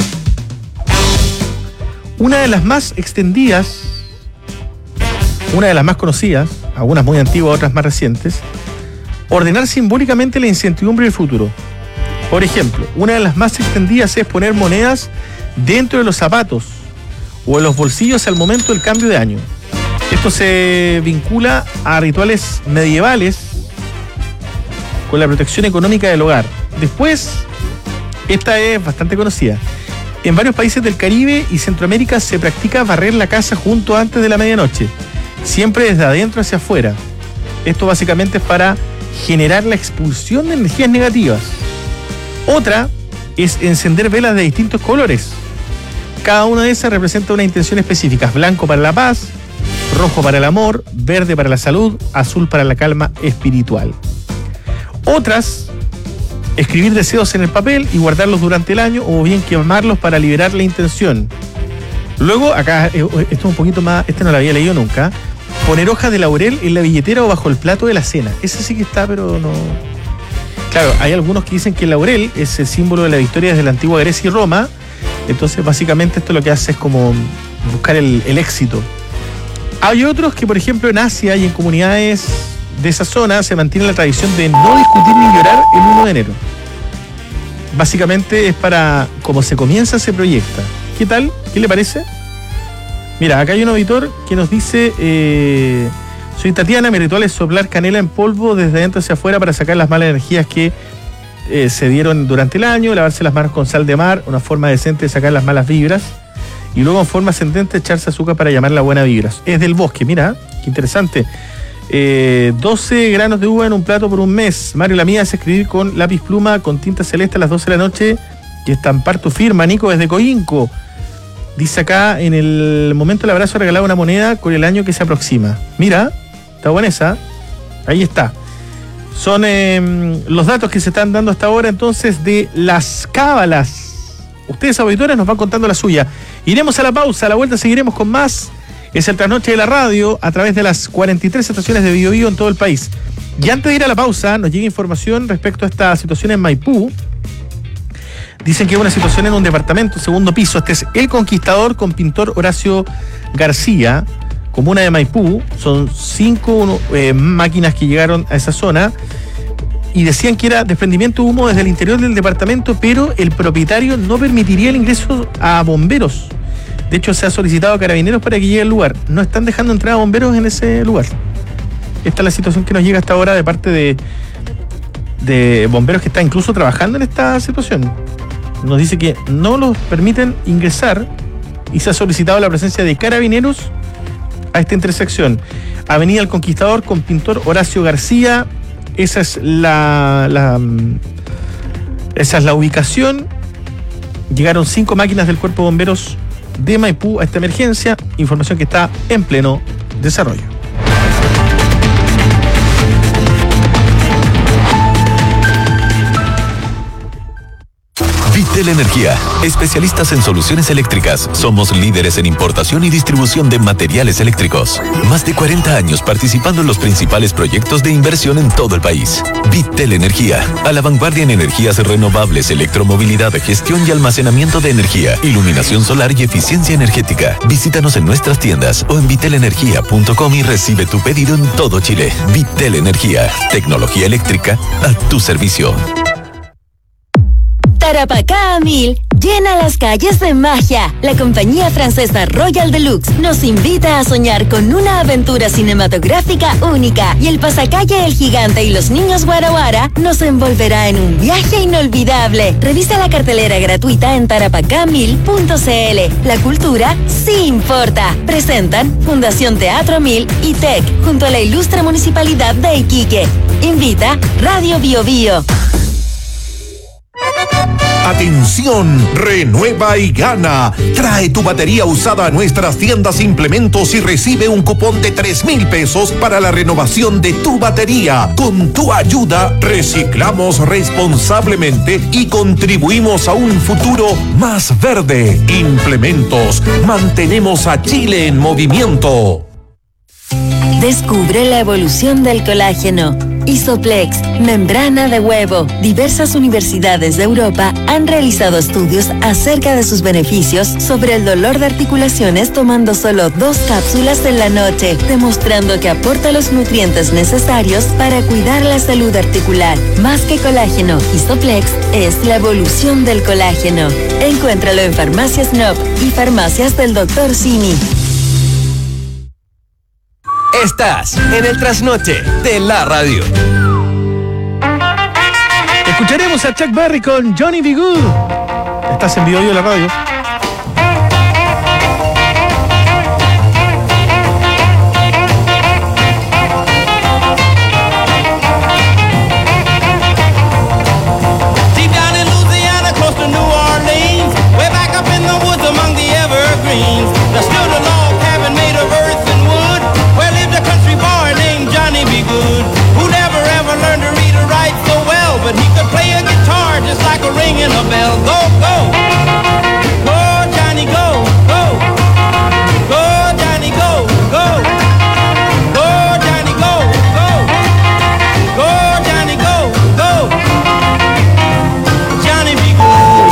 una de las más extendidas, una de las más conocidas, algunas muy antiguas, otras más recientes, ordenar simbólicamente la incertidumbre del futuro. Por ejemplo, una de las más extendidas es poner monedas dentro de los zapatos o en los bolsillos al momento del cambio de año. Esto se vincula a rituales medievales con la protección económica del hogar. Después... Esta es bastante conocida. En varios países del Caribe y Centroamérica se practica barrer la casa junto antes de la medianoche, siempre desde adentro hacia afuera. Esto básicamente es para generar la expulsión de energías negativas. Otra es encender velas de distintos colores. Cada una de esas representa una intención específica. Blanco para la paz, rojo para el amor, verde para la salud, azul para la calma espiritual. Otras... escribir deseos en el papel y guardarlos durante el año, o bien quemarlos para liberar la intención. Luego, acá, esto es un poquito más, este no lo había leído nunca, poner hojas de laurel en la billetera o bajo el plato de la cena. Ese sí que está, pero no... Claro, hay algunos que dicen que el laurel es el símbolo de la victoria desde la antigua Grecia y Roma, entonces básicamente esto lo que hace es como buscar el, el éxito. Hay otros que, por ejemplo, en Asia y en comunidades de esa zona se mantiene la tradición de no discutir ni llorar el uno de enero. Básicamente es para cómo se comienza, se proyecta. ¿Qué tal? ¿Qué le parece? Mira, acá hay un auditor que nos dice: eh, soy Tatiana, mi ritual es soplar canela en polvo desde adentro hacia afuera para sacar las malas energías que eh, se dieron durante el año, lavarse las manos con sal de mar, una forma decente de sacar las malas vibras, y luego en forma ascendente echarse azúcar para llamar la buena vibra. Es del bosque, mira, qué interesante. Eh, doce granos de uva en un plato por un mes. Mario, la mía es escribir con lápiz pluma con tinta celeste a las doce de la noche y estampar tu firma. Nico desde Coinco dice acá: en el momento del abrazo regalaba una moneda con el año que se aproxima. Mira, está buena esa. Ahí está. Son eh, los datos que se están dando hasta ahora entonces de las cábalas. Ustedes, auditores, nos van contando la suya. Iremos a la pausa, a la vuelta seguiremos con más. Es el Trasnoche de la Radio a través de las cuarenta y tres estaciones de Bio Bio en todo el país. Y antes de ir a la pausa, nos llega información respecto a esta situación en Maipú. Dicen que hay una situación en un departamento, segundo piso. Este es El Conquistador con pintor Horacio García, comuna de Maipú. Son cinco eh, máquinas que llegaron a esa zona y decían que era desprendimiento de humo desde el interior del departamento, pero el propietario no permitiría el ingreso a bomberos. De hecho, se ha solicitado a carabineros para que llegue al lugar. No están dejando entrar a bomberos en ese lugar. Esta es la situación que nos llega hasta ahora de parte de, de bomberos que están incluso trabajando en esta situación. Nos dice que no los permiten ingresar y se ha solicitado la presencia de carabineros a esta intersección. Avenida El Conquistador con pintor Horacio García. Esa es la, la, esa es la ubicación. Llegaron cinco máquinas del Cuerpo de Bomberos de Maipú a esta emergencia, información que está en pleno desarrollo. Vitel Energía, especialistas en soluciones eléctricas. Somos líderes en importación y distribución de materiales eléctricos. Más de cuarenta años participando en los principales proyectos de inversión en todo el país. Vitel Energía, a la vanguardia en energías renovables, electromovilidad, gestión y almacenamiento de energía, iluminación solar y eficiencia energética. Visítanos en nuestras tiendas o en vitel energía punto com y recibe tu pedido en todo Chile. Vitel Energía, tecnología eléctrica a tu servicio. Tarapacá a mil llena las calles de magia. La compañía francesa Royal Deluxe nos invita a soñar con una aventura cinematográfica única y el pasacalle El Gigante y los Niños Guara Guara nos envolverá en un viaje inolvidable. Revisa la cartelera gratuita en tarapacá mil punto c l. La cultura sí importa. Presentan Fundación Teatro Mil y T E C junto a la ilustre Municipalidad de Iquique. Invita Radio Bio Bio. Atención, renueva y gana. Trae tu batería usada a nuestras tiendas Implementos y recibe un cupón de tres mil pesos para la renovación de tu batería. Con tu ayuda, reciclamos responsablemente y contribuimos a un futuro más verde. Implementos, mantenemos a Chile en movimiento. Descubre la evolución del colágeno. Isoplex, membrana de huevo. Diversas universidades de Europa han realizado estudios acerca de sus beneficios sobre el dolor de articulaciones tomando solo dos cápsulas en la noche, demostrando que aporta los nutrientes necesarios para cuidar la salud articular. Más que colágeno, Isoplex es la evolución del colágeno. Encuéntralo en Farmacias N O P y Farmacias del doctor Simi. Estás en el trasnoche de la radio. Escucharemos a Chuck Berry con Johnny B. Good. Estás en Bio Bio de la radio. But he could play a guitar just like a ringing a bell. Go, go, go, Johnny, go, go, go, Johnny, go, go, go, Johnny, go, go, go, Johnny, go, go, Johnny be good.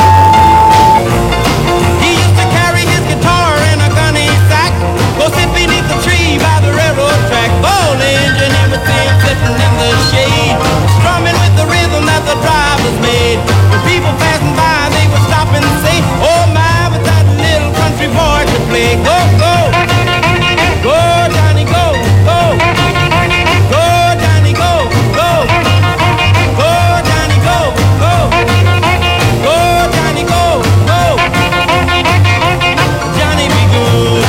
He used to carry his guitar in a gunny sack, go sit beneath the tree by the railroad track. Oh, the engine and the thing sitting in the shade, strumming with the rhythm that the drivers made. When people passing by, they would stop and say, oh my, but that little country boy could play. Go, go, go, Johnny, go, go, go, Johnny, go, go, go, Johnny, go, go, go, Johnny, go, go, Johnny be good.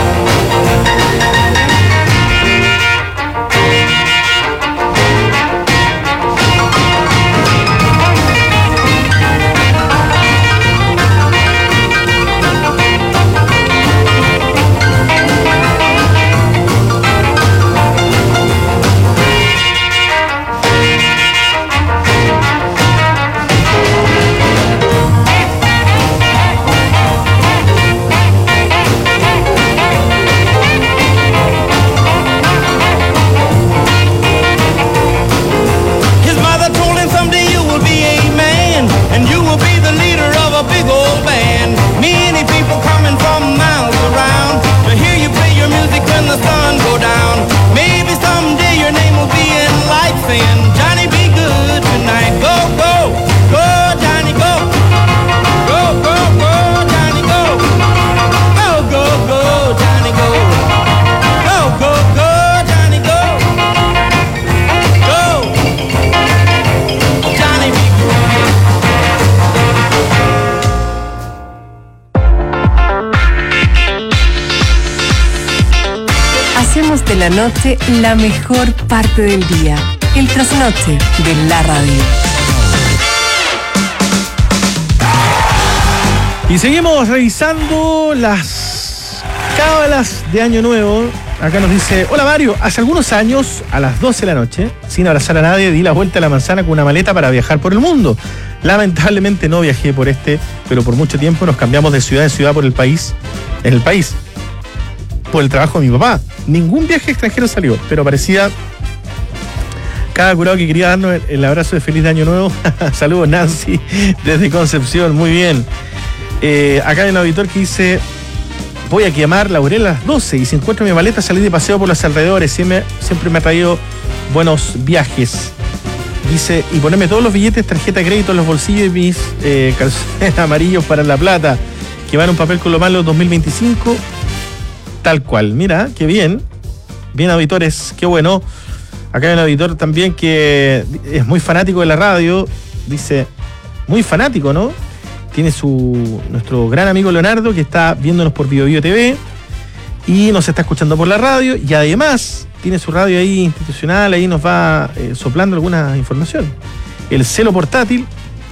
De la noche, la mejor parte del día. El trasnoche de la radio. Y seguimos revisando las cábalas de Año Nuevo. Acá nos dice, hola Mario, hace algunos años, a las doce de la noche, sin abrazar a nadie, di la vuelta a la manzana con una maleta para viajar por el mundo. Lamentablemente no viajé por este, pero por mucho tiempo nos cambiamos de ciudad en ciudad por el país, en el país, por el trabajo de mi papá. Ningún viaje extranjero salió, pero parecía cada curado que quería darnos el, el abrazo de feliz de año nuevo. Saludos, Nancy, desde Concepción, muy bien. Eh, acá hay un auditor que dice: voy a quemar Laurel a las doce y si encuentro mi maleta salí de paseo por los alrededores. Siempre, siempre me ha traído buenos viajes. Dice, y ponerme todos los billetes, tarjeta de crédito en los bolsillos y mis eh, calzones amarillos para La Plata. Quemar un papel con lo malo dos mil veinticinco. Tal cual. Mira, qué bien. Bien, auditores, qué bueno. Acá hay un auditor también que es muy fanático de la radio. Dice, muy fanático, ¿no? Tiene su nuestro gran amigo Leonardo, que está viéndonos por Bio Bio T V y nos está escuchando por la radio, y además tiene su radio ahí institucional, ahí nos va eh, soplando alguna información. El celo portátil,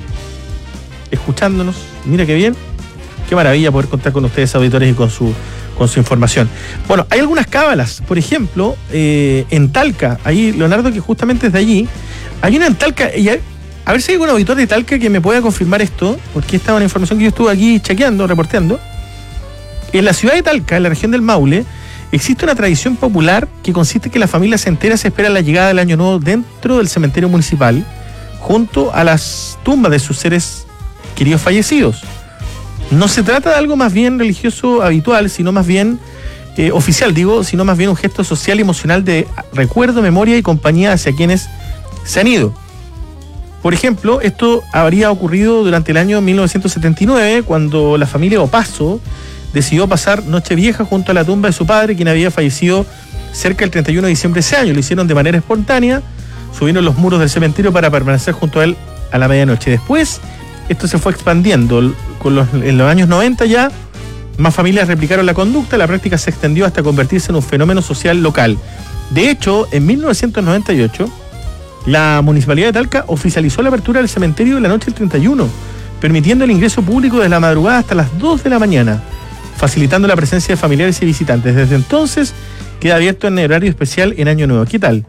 escuchándonos, mira qué bien, qué maravilla poder contar con ustedes, auditores, y con su con su información. Bueno, hay algunas cábalas, por ejemplo, eh, en Talca, ahí Leonardo, que justamente es de allí, hay una en Talca, y hay, a ver si hay algún auditor de Talca que me pueda confirmar esto, porque esta es una información que yo estuve aquí chequeando, reporteando. En la ciudad de Talca, en la región del Maule, existe una tradición popular que consiste en que las familias enteras esperan la llegada del Año Nuevo dentro del cementerio municipal, junto a las tumbas de sus seres queridos fallecidos. No se trata de algo más bien religioso habitual, sino más bien eh, oficial, digo, sino más bien un gesto social y emocional de recuerdo, memoria y compañía hacia quienes se han ido. Por ejemplo, esto habría ocurrido durante el año mil novecientos setenta y nueve, cuando la familia Opaso decidió pasar Nochevieja junto a la tumba de su padre, quien había fallecido cerca del treinta y uno de diciembre de ese año. Lo hicieron de manera espontánea, subieron los muros del cementerio para permanecer junto a él a la medianoche. Después, esto se fue expandiendo. Con los, en los años noventa ya, más familias replicaron la conducta, la práctica se extendió hasta convertirse en un fenómeno social local. De hecho, en mil novecientos noventa y ocho, la Municipalidad de Talca oficializó la apertura del cementerio de la noche del treinta y uno, permitiendo el ingreso público desde la madrugada hasta las dos de la mañana, facilitando la presencia de familiares y visitantes. Desde entonces queda abierto en horario especial en Año Nuevo. ¿Qué tal?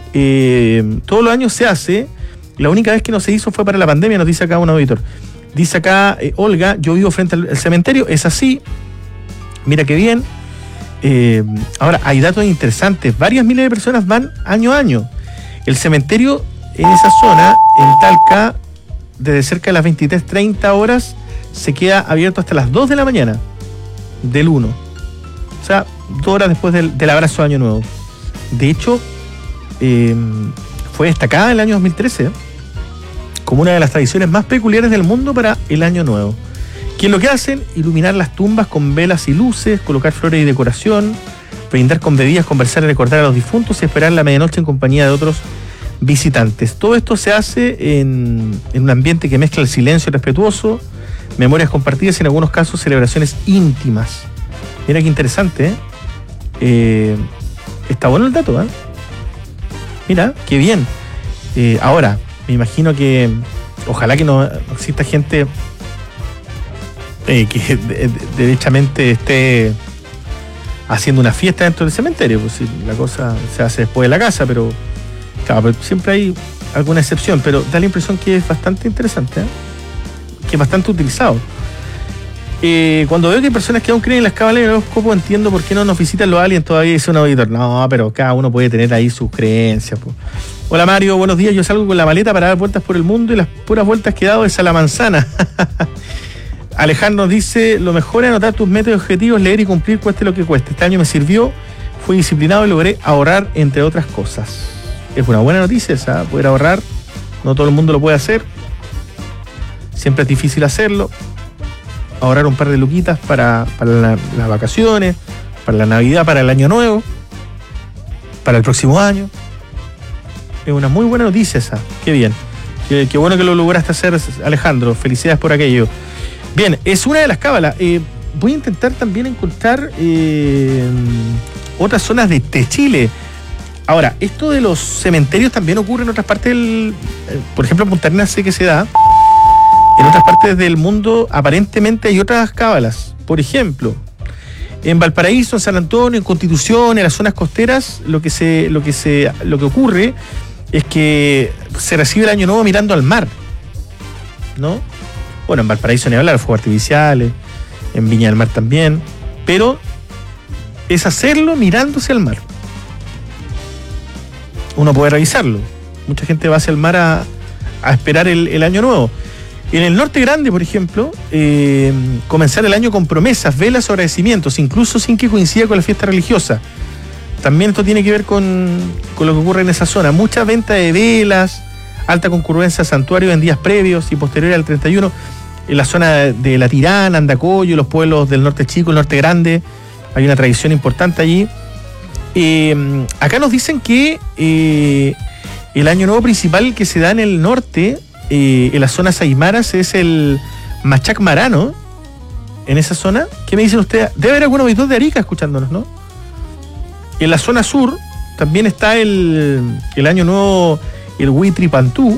Eh, todos los años se hace. La única vez que no se hizo fue para la pandemia, nos dice acá un auditor. Dice acá, eh, Olga, yo vivo frente al, al cementerio, es así. Mira qué bien. Eh, ahora, hay datos interesantes. Varias miles de personas van año a año. El cementerio en esa zona, en Talca, desde cerca de las veintitrés treinta horas, se queda abierto hasta las dos de la mañana del uno. O sea, dos horas después del, del abrazo de Año Nuevo. De hecho, eh, fue destacada en el año dos mil trece como una de las tradiciones más peculiares del mundo para el Año Nuevo. Que lo que hacen, iluminar las tumbas con velas y luces, colocar flores y decoración, brindar con bebidas, conversar y recordar a los difuntos y esperar la medianoche en compañía de otros visitantes. Todo esto se hace en, en un ambiente que mezcla el silencio respetuoso, memorias compartidas y en algunos casos celebraciones íntimas. Mira qué interesante, ¿eh? Eh, está bueno el dato, ¿eh? Mira, qué bien. Eh, ahora, me imagino que ojalá que no exista gente eh, que de, de, derechamente esté haciendo una fiesta dentro del cementerio, pues si la cosa se hace después de la casa, pero claro, pero siempre hay alguna excepción, pero da la impresión que es bastante interesante, ¿eh? Que es bastante utilizado. Eh, cuando veo que hay personas que aún creen en las cábalas y el horóscopo, entiendo por qué no nos visitan los aliens todavía, dice un auditor. No, pero cada uno puede tener ahí sus creencias, pues. Hola Mario, buenos días, yo salgo con la maleta para dar vueltas por el mundo y las puras vueltas que he dado es a la manzana. Alejandro nos dice, lo mejor es anotar tus metas y objetivos, leer y cumplir cueste lo que cueste. Este año me sirvió, fui disciplinado y logré ahorrar, entre otras cosas. Es una buena noticia esa, poder ahorrar, no todo el mundo lo puede hacer, siempre es difícil hacerlo. Ahorrar un par de luquitas para, para la, las vacaciones, para la Navidad, para el Año Nuevo, para el próximo año. Es una muy buena noticia esa, qué bien. Qué, qué bueno que lo lograste hacer, Alejandro, felicidades por aquello. Bien, es una de las cábalas. Eh, voy a intentar también encontrar eh, otras zonas de, de Chile. Ahora, esto de los cementerios también ocurre en otras partes del... Eh, por ejemplo, en Punta Arenas sé que se da. En otras partes del mundo aparentemente hay otras cábalas. Por ejemplo, en Valparaíso, en San Antonio, en Constitución, en las zonas costeras, lo que se, lo que se, lo que ocurre es que se recibe el Año Nuevo mirando al mar. ¿no? Bueno, en Valparaíso ni hablar, fuegos artificiales, en Viña del Mar también, pero es hacerlo mirándose al mar. Uno puede revisarlo. Mucha gente va hacia el mar a, a esperar el, el año nuevo. En el Norte Grande, por ejemplo, eh, comenzar el año con promesas, velas o agradecimientos, incluso sin que coincida con la fiesta religiosa. También esto tiene que ver con, con lo que ocurre en esa zona. Mucha venta de velas, alta concurrencia a santuarios en días previos y posteriores al treinta y uno. En la zona de La Tirana, Andacoyo, los pueblos del Norte Chico, el Norte Grande, hay una tradición importante allí. Eh, acá nos dicen que eh, el año nuevo principal que se da en el norte, eh, en las zonas aymaras, es el Machac Marano. En esa zona, ¿qué me dicen ustedes? Debe haber algún auditor de Arica escuchándonos, ¿no? En la zona sur también está el, el año nuevo, el Huitripantú.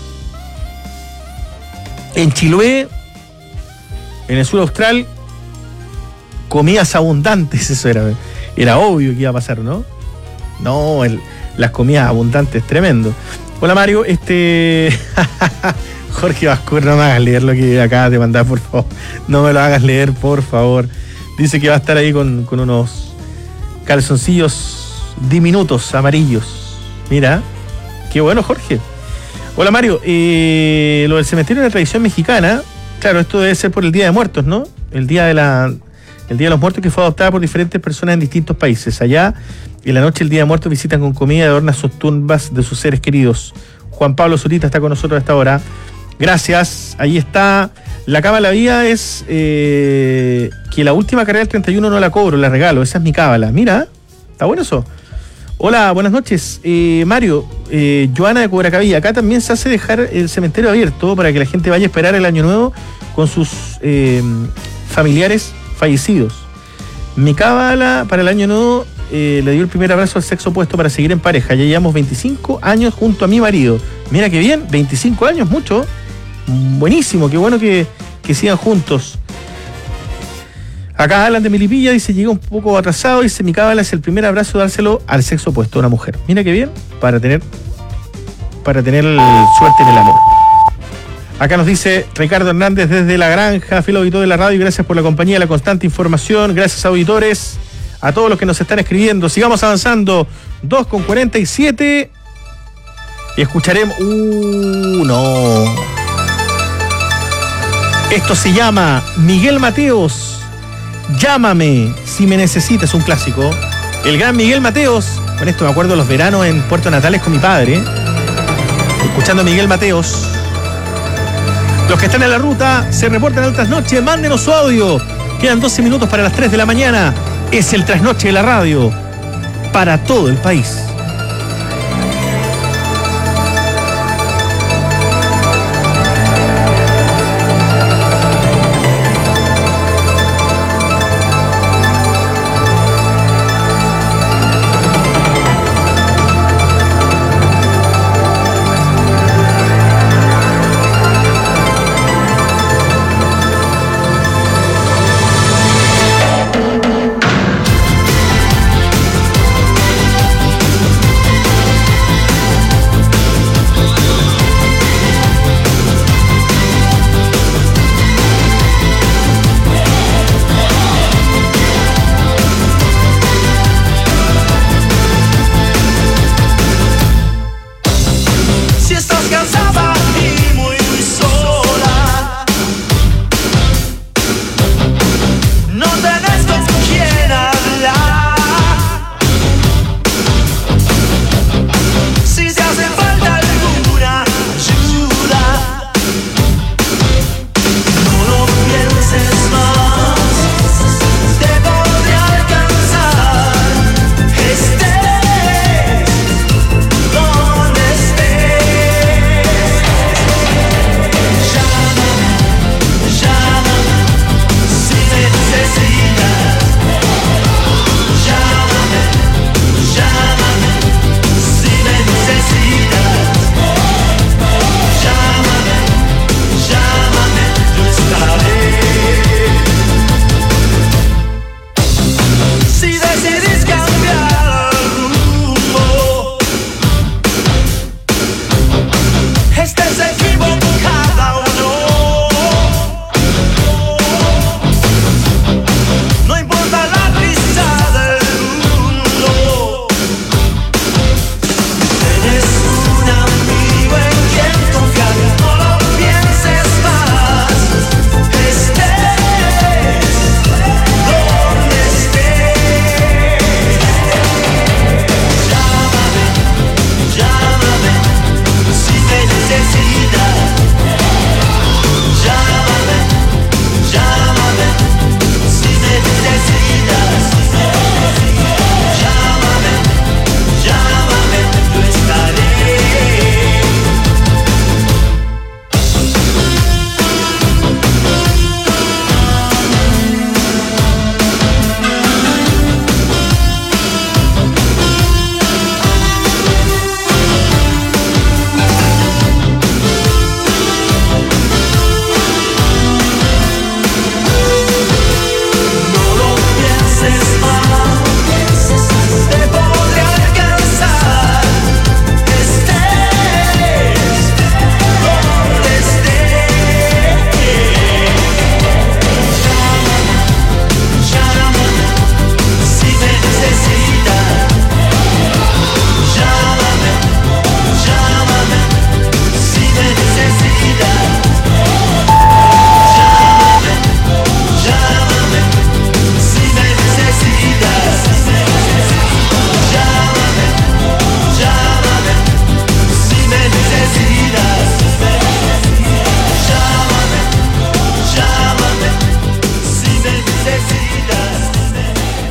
En Chiloé, en el sur austral, comidas abundantes, eso era, era obvio que iba a pasar, ¿no? No, el, las comidas abundantes, tremendo. Hola Mario, este Jorge Vascur, no me hagas leer lo que acabas de mandar, por favor. No me lo hagas leer, por favor. Dice que va a estar ahí con, con unos calzoncillos diminutos, amarillos. Mira, qué bueno, Jorge. Hola Mario, eh, lo del cementerio de la tradición mexicana, claro, esto debe ser por el Día de Muertos, ¿no? El Día de la, el Día de los Muertos, que fue adoptada por diferentes personas en distintos países. Allá, en la noche, el Día de Muertos, visitan con comida y adornan sus tumbas de sus seres queridos. Juan Pablo Zurita está con nosotros a esta hora. Gracias, ahí está. La cábala vía es eh, que la última carrera del treinta y uno no la cobro, la regalo, esa es mi cábala. Mira, está bueno eso. Hola, buenas noches. Eh, Mario, eh, Joana de Cubracavilla, acá también se hace dejar el cementerio abierto para que la gente vaya a esperar el año nuevo con sus eh, familiares fallecidos. Mi cábala para el año nuevo eh, le dio el primer abrazo al sexo opuesto para seguir en pareja. Ya llevamos veinticinco años junto a mi marido. Mira qué bien, veinticinco años, mucho. Buenísimo, qué bueno que, que sigan juntos. Acá Alan de Melipilla dice, llega un poco atrasado, dice, mi cábala es el primer abrazo, dárselo al sexo opuesto a una mujer. Mira qué bien, para tener para tener suerte en el amor. Acá nos dice Ricardo Hernández desde La Granja, fiel auditor de la radio, gracias por la compañía, la constante información, gracias auditores, a todos los que nos están escribiendo. Sigamos avanzando, dos con cuarenta y siete, y escucharemos... ¡Uh, no! Esto se llama Miguel Mateos. Llámame si me necesitas, un clásico. El gran Miguel Mateos. Con esto me acuerdo de los veranos en Puerto Natales con mi padre. Escuchando a Miguel Mateos. Los que están en la ruta se reportan al trasnoche. Mándenos su audio. Quedan doce minutos para las tres de la mañana. Es el trasnoche de la radio. Para todo el país.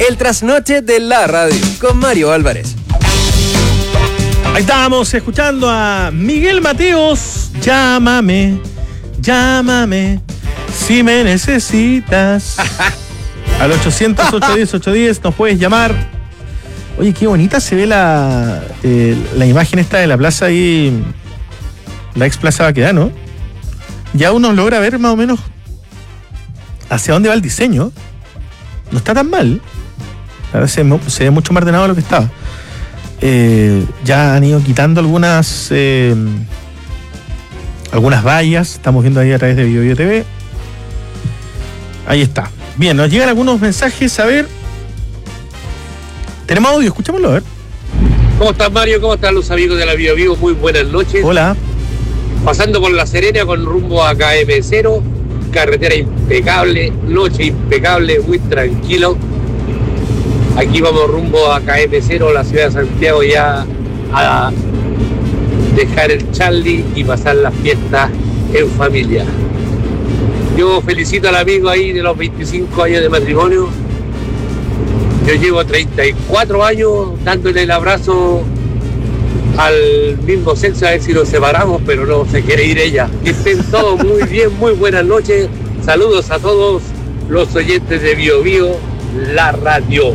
El trasnoche de la radio con Mario Álvarez. Ahí estábamos escuchando a Miguel Mateos. Llámame, llámame, si me necesitas. Al ochocientos, ochocientos diez, ochocientos diez nos puedes llamar. Oye, qué bonita se ve la, eh, la imagen esta de la plaza ahí, la ex Plaza Baquedano. Ya uno logra ver más o menos hacia dónde va el diseño. No está tan mal. A veces se ve mucho más ordenado de lo que estaba. Eh, ya han ido quitando algunas eh, algunas vallas. Estamos viendo ahí a través de Bio Bio T V. Ahí está. Bien, nos llegan algunos mensajes. A ver, tenemos audio, escuchémoslo, a ver. ¿Cómo estás, Mario? ¿Cómo están los amigos de la Bio Bio? Muy buenas noches. Hola. Pasando por La Serena con rumbo a K M cero. Carretera impecable, noche impecable, muy tranquilo. Aquí vamos rumbo a K M cero, la ciudad de Santiago, ya a dejar el Charlie y pasar las fiestas en familia. Yo felicito al amigo ahí de los veinticinco años de matrimonio. Yo llevo treinta y cuatro años dándole el abrazo al mismo sexo, a ver si nos separamos, pero no se quiere ir ella. Que estén todos muy bien, muy buenas noches. Saludos a todos los oyentes de Bio Bio, la radio.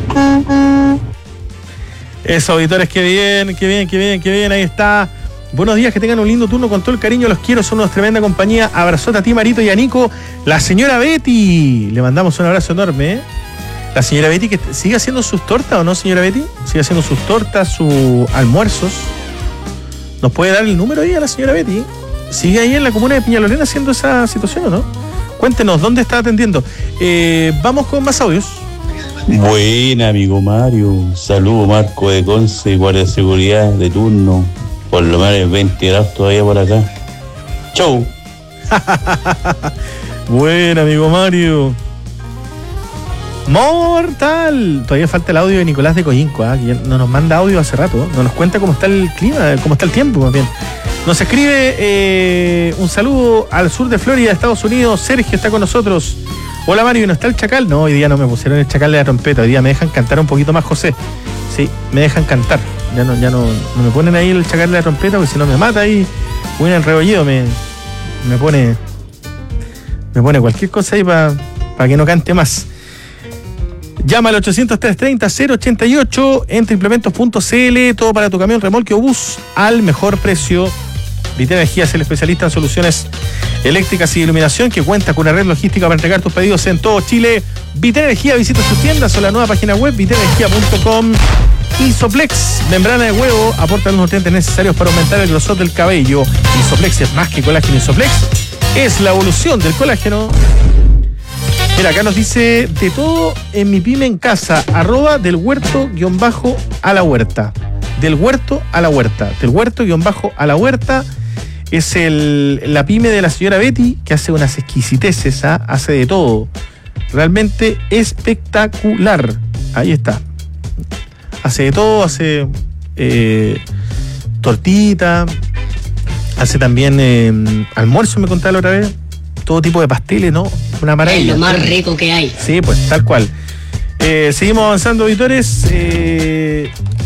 Eso, auditores, qué bien, qué bien, qué bien, qué bien, ahí está. Buenos días, que tengan un lindo turno, con todo el cariño, los quiero, son unos tremenda compañía. Abrazote a ti, Marito, y a Nico. La señora Betty, le mandamos un abrazo enorme, ¿eh? La señora Betty, que sigue haciendo sus tortas, ¿o no, señora Betty? Sigue haciendo sus tortas, sus almuerzos. ¿Nos puede dar el número ahí a la señora Betty? ¿Sigue ahí en la comuna de Peñalolén haciendo esa situación o no? Cuéntenos, ¿dónde está atendiendo? Eh, vamos con más audios. Buena, amigo Mario. Saludo, Marco de Conce, guardia de seguridad de turno. Por lo menos veinte grados todavía por acá. Chau. Buena, amigo Mario. Mortal. Todavía falta el audio de Nicolás de Coyinco, ¿eh? Que no nos manda audio hace rato. No nos cuenta cómo está el clima, cómo está el tiempo, más bien. Nos escribe eh, un saludo al sur de Florida, Estados Unidos. Sergio está con nosotros. Hola, Mario, ¿no está el chacal? No, hoy día no me pusieron el chacal de la trompeta. Hoy día me dejan cantar un poquito más, José. Sí, me dejan cantar. Ya no, ya no, no me ponen ahí el chacal de la trompeta, porque si no me mata ahí. Un enrebollido me, me pone me pone cualquier cosa ahí para pa que no cante más. Llama al ochocientos, trescientos treinta, cero ochenta y ocho en triplementos punto c l. Todo para tu camión, remolque o bus al mejor precio. Vitel Energía es el especialista en soluciones eléctricas y iluminación, que cuenta con una red logística para entregar tus pedidos en todo Chile. Vitel Energía, visita sus tiendas o la nueva página web vitel energía punto com. Isoplex, membrana de huevo, aporta los nutrientes necesarios para aumentar el grosor del cabello. Isoplex es más que colágeno. Isoplex es la evolución del colágeno. Mira, acá nos dice: de todo en mi pyme en casa, arroba del huerto guión bajo a la huerta. Del huerto a la huerta. Del huerto guión bajo a la huerta. Es el, la pyme de la señora Betty, que hace unas exquisiteces, ¿eh? Hace de todo. Realmente espectacular. Ahí está. Hace de todo, hace eh, tortita, hace también eh, almuerzo, me contaba la otra vez. Todo tipo de pasteles, ¿no? Una maravilla. Es lo más rico que hay. Sí, pues tal cual. Eh, seguimos avanzando, auditores. Eh,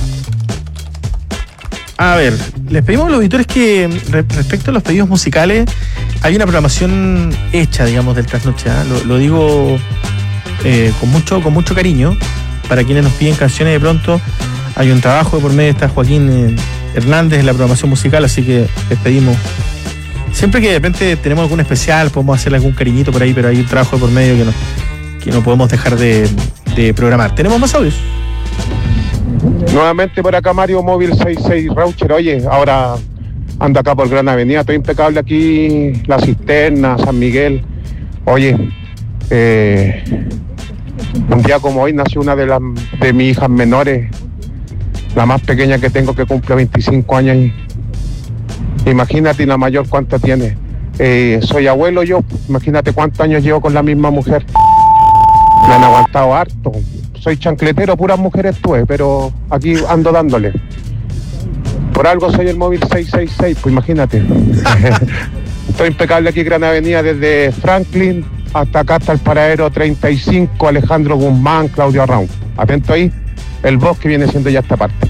a ver, les pedimos a los auditores que re, respecto a los pedidos musicales, hay una programación hecha, digamos, del Trasnoche, ¿eh? lo, lo digo eh, con mucho con mucho cariño. Para quienes nos piden canciones, de pronto hay un trabajo de por medio. Está Joaquín eh, Hernández en la programación musical, así que les pedimos. Siempre que de repente tenemos algún especial, podemos hacerle algún cariñito por ahí, pero hay un trabajo de por medio que no, que no podemos dejar de, de programar. ¿Tenemos más audios? Nuevamente por acá, Mario, móvil sesenta y seis Raucher. Oye, ahora ando acá por Gran Avenida, todo impecable aquí, La Cisterna, San Miguel. Oye, eh, un día como hoy nació una de las de mis hijas menores, la más pequeña que tengo, que cumple veinticinco años. Y imagínate, y la mayor, ¿cuánto tiene? Eh, soy abuelo yo, imagínate cuántos años llevo con la misma mujer. Me han aguantado harto. Soy chancletero, puras mujeres tuve, pero aquí ando dándole. Por algo soy el móvil sesenta y seis, pues imagínate. Estoy impecable aquí, Gran Avenida, desde Franklin hasta acá, hasta el paradero treinta y cinco, Alejandro Guzmán, Claudio Arraun. atento ahí, el bosque viene siendo ya esta parte.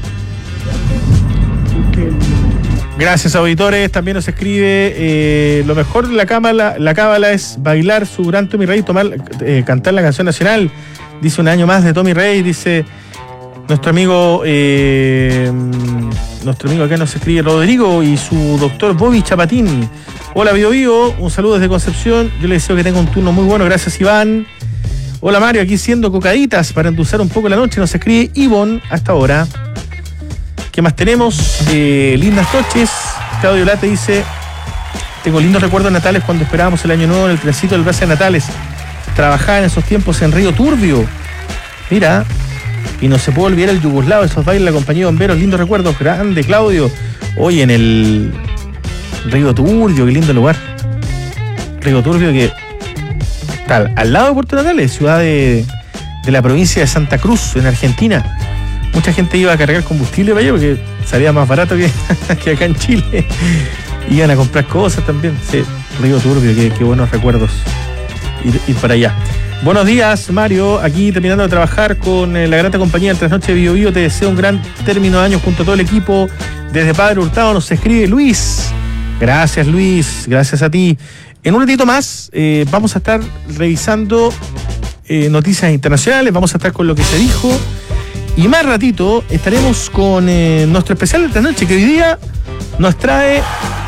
Gracias, auditores. También nos escribe, eh, lo mejor de la cábala, la cábala es bailar su gran Tommy Rey, tomar, eh, cantar la canción nacional. Dice un año más de Tommy Rey, dice nuestro amigo, eh, nuestro amigo acá nos escribe Rodrigo y su doctor Bobby Chapatín. Hola, Bio Bio, un saludo desde Concepción. Yo le deseo que tenga un turno muy bueno. Gracias, Iván. Hola, Mario, aquí siendo cocaditas para endulzar un poco la noche. Nos escribe Ivonne hasta ahora. ¿Qué más tenemos? Eh, lindas noches. Claudio Late dice: tengo lindos recuerdos natales cuando esperábamos el año nuevo en el trencito del Plaza de Natales. Trabajaba en esos tiempos en Río Turbio. Mira, y no se puede olvidar el yugoslavo, esos bailes, la compañía de bomberos. Lindos recuerdos, grande, Claudio. Hoy en el Río Turbio, qué lindo lugar. Río Turbio, que está al lado de Puerto Natales, ciudad de, de la provincia de Santa Cruz, en Argentina. Mucha gente iba a cargar combustible para allá porque salía más barato que, que acá en Chile. Iban a comprar cosas también. Sí, Río Turbio, qué, qué buenos recuerdos ir, ir para allá. Buenos días, Mario. Aquí terminando de trabajar con eh, la grata compañía del Trasnoche Bio Bio. Te deseo un gran término de año junto a todo el equipo. Desde Padre Hurtado nos escribe Luis. Gracias, Luis. Gracias a ti. En un ratito más eh, vamos a estar revisando eh, noticias internacionales. Vamos a estar con lo que se dijo. Y más ratito estaremos con eh, nuestro especial de esta noche, que hoy día nos trae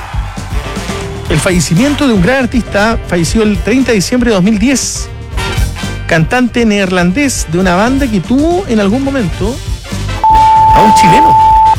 el fallecimiento de un gran artista, fallecido el treinta de diciembre de dos mil diez, cantante neerlandés de una banda que tuvo en algún momento a un chileno.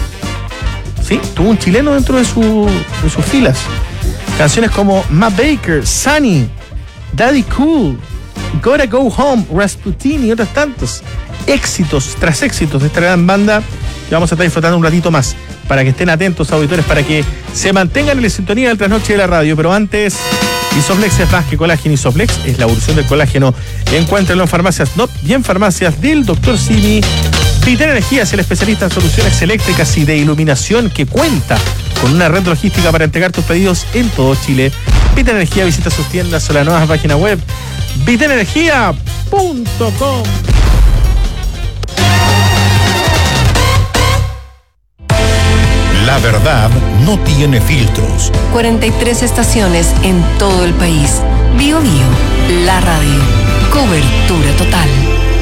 Sí, tuvo un chileno dentro de, su, de sus filas. Canciones como Matt Baker, Sunny, Daddy Cool, Gotta Go Home, Rasputin y otros tantos. Éxitos tras éxitos de esta gran banda que vamos a estar disfrutando un ratito más, para que estén atentos, auditores, para que se mantengan en la sintonía del Trasnoche de la radio. Pero antes, Isoflex es más que colágeno. Isoflex es la evolución del colágeno. Encuéntralo en farmacias N O P y en farmacias del doctor Simi. Piten Energía es el especialista en soluciones eléctricas y de iluminación que cuenta con una red logística para entregar tus pedidos en todo Chile. Piten Energía, visita sus tiendas o la nueva página web piten energía punto com. La verdad no tiene filtros. cuarenta y tres estaciones en todo el país. Bio Bio, la radio. Cobertura total.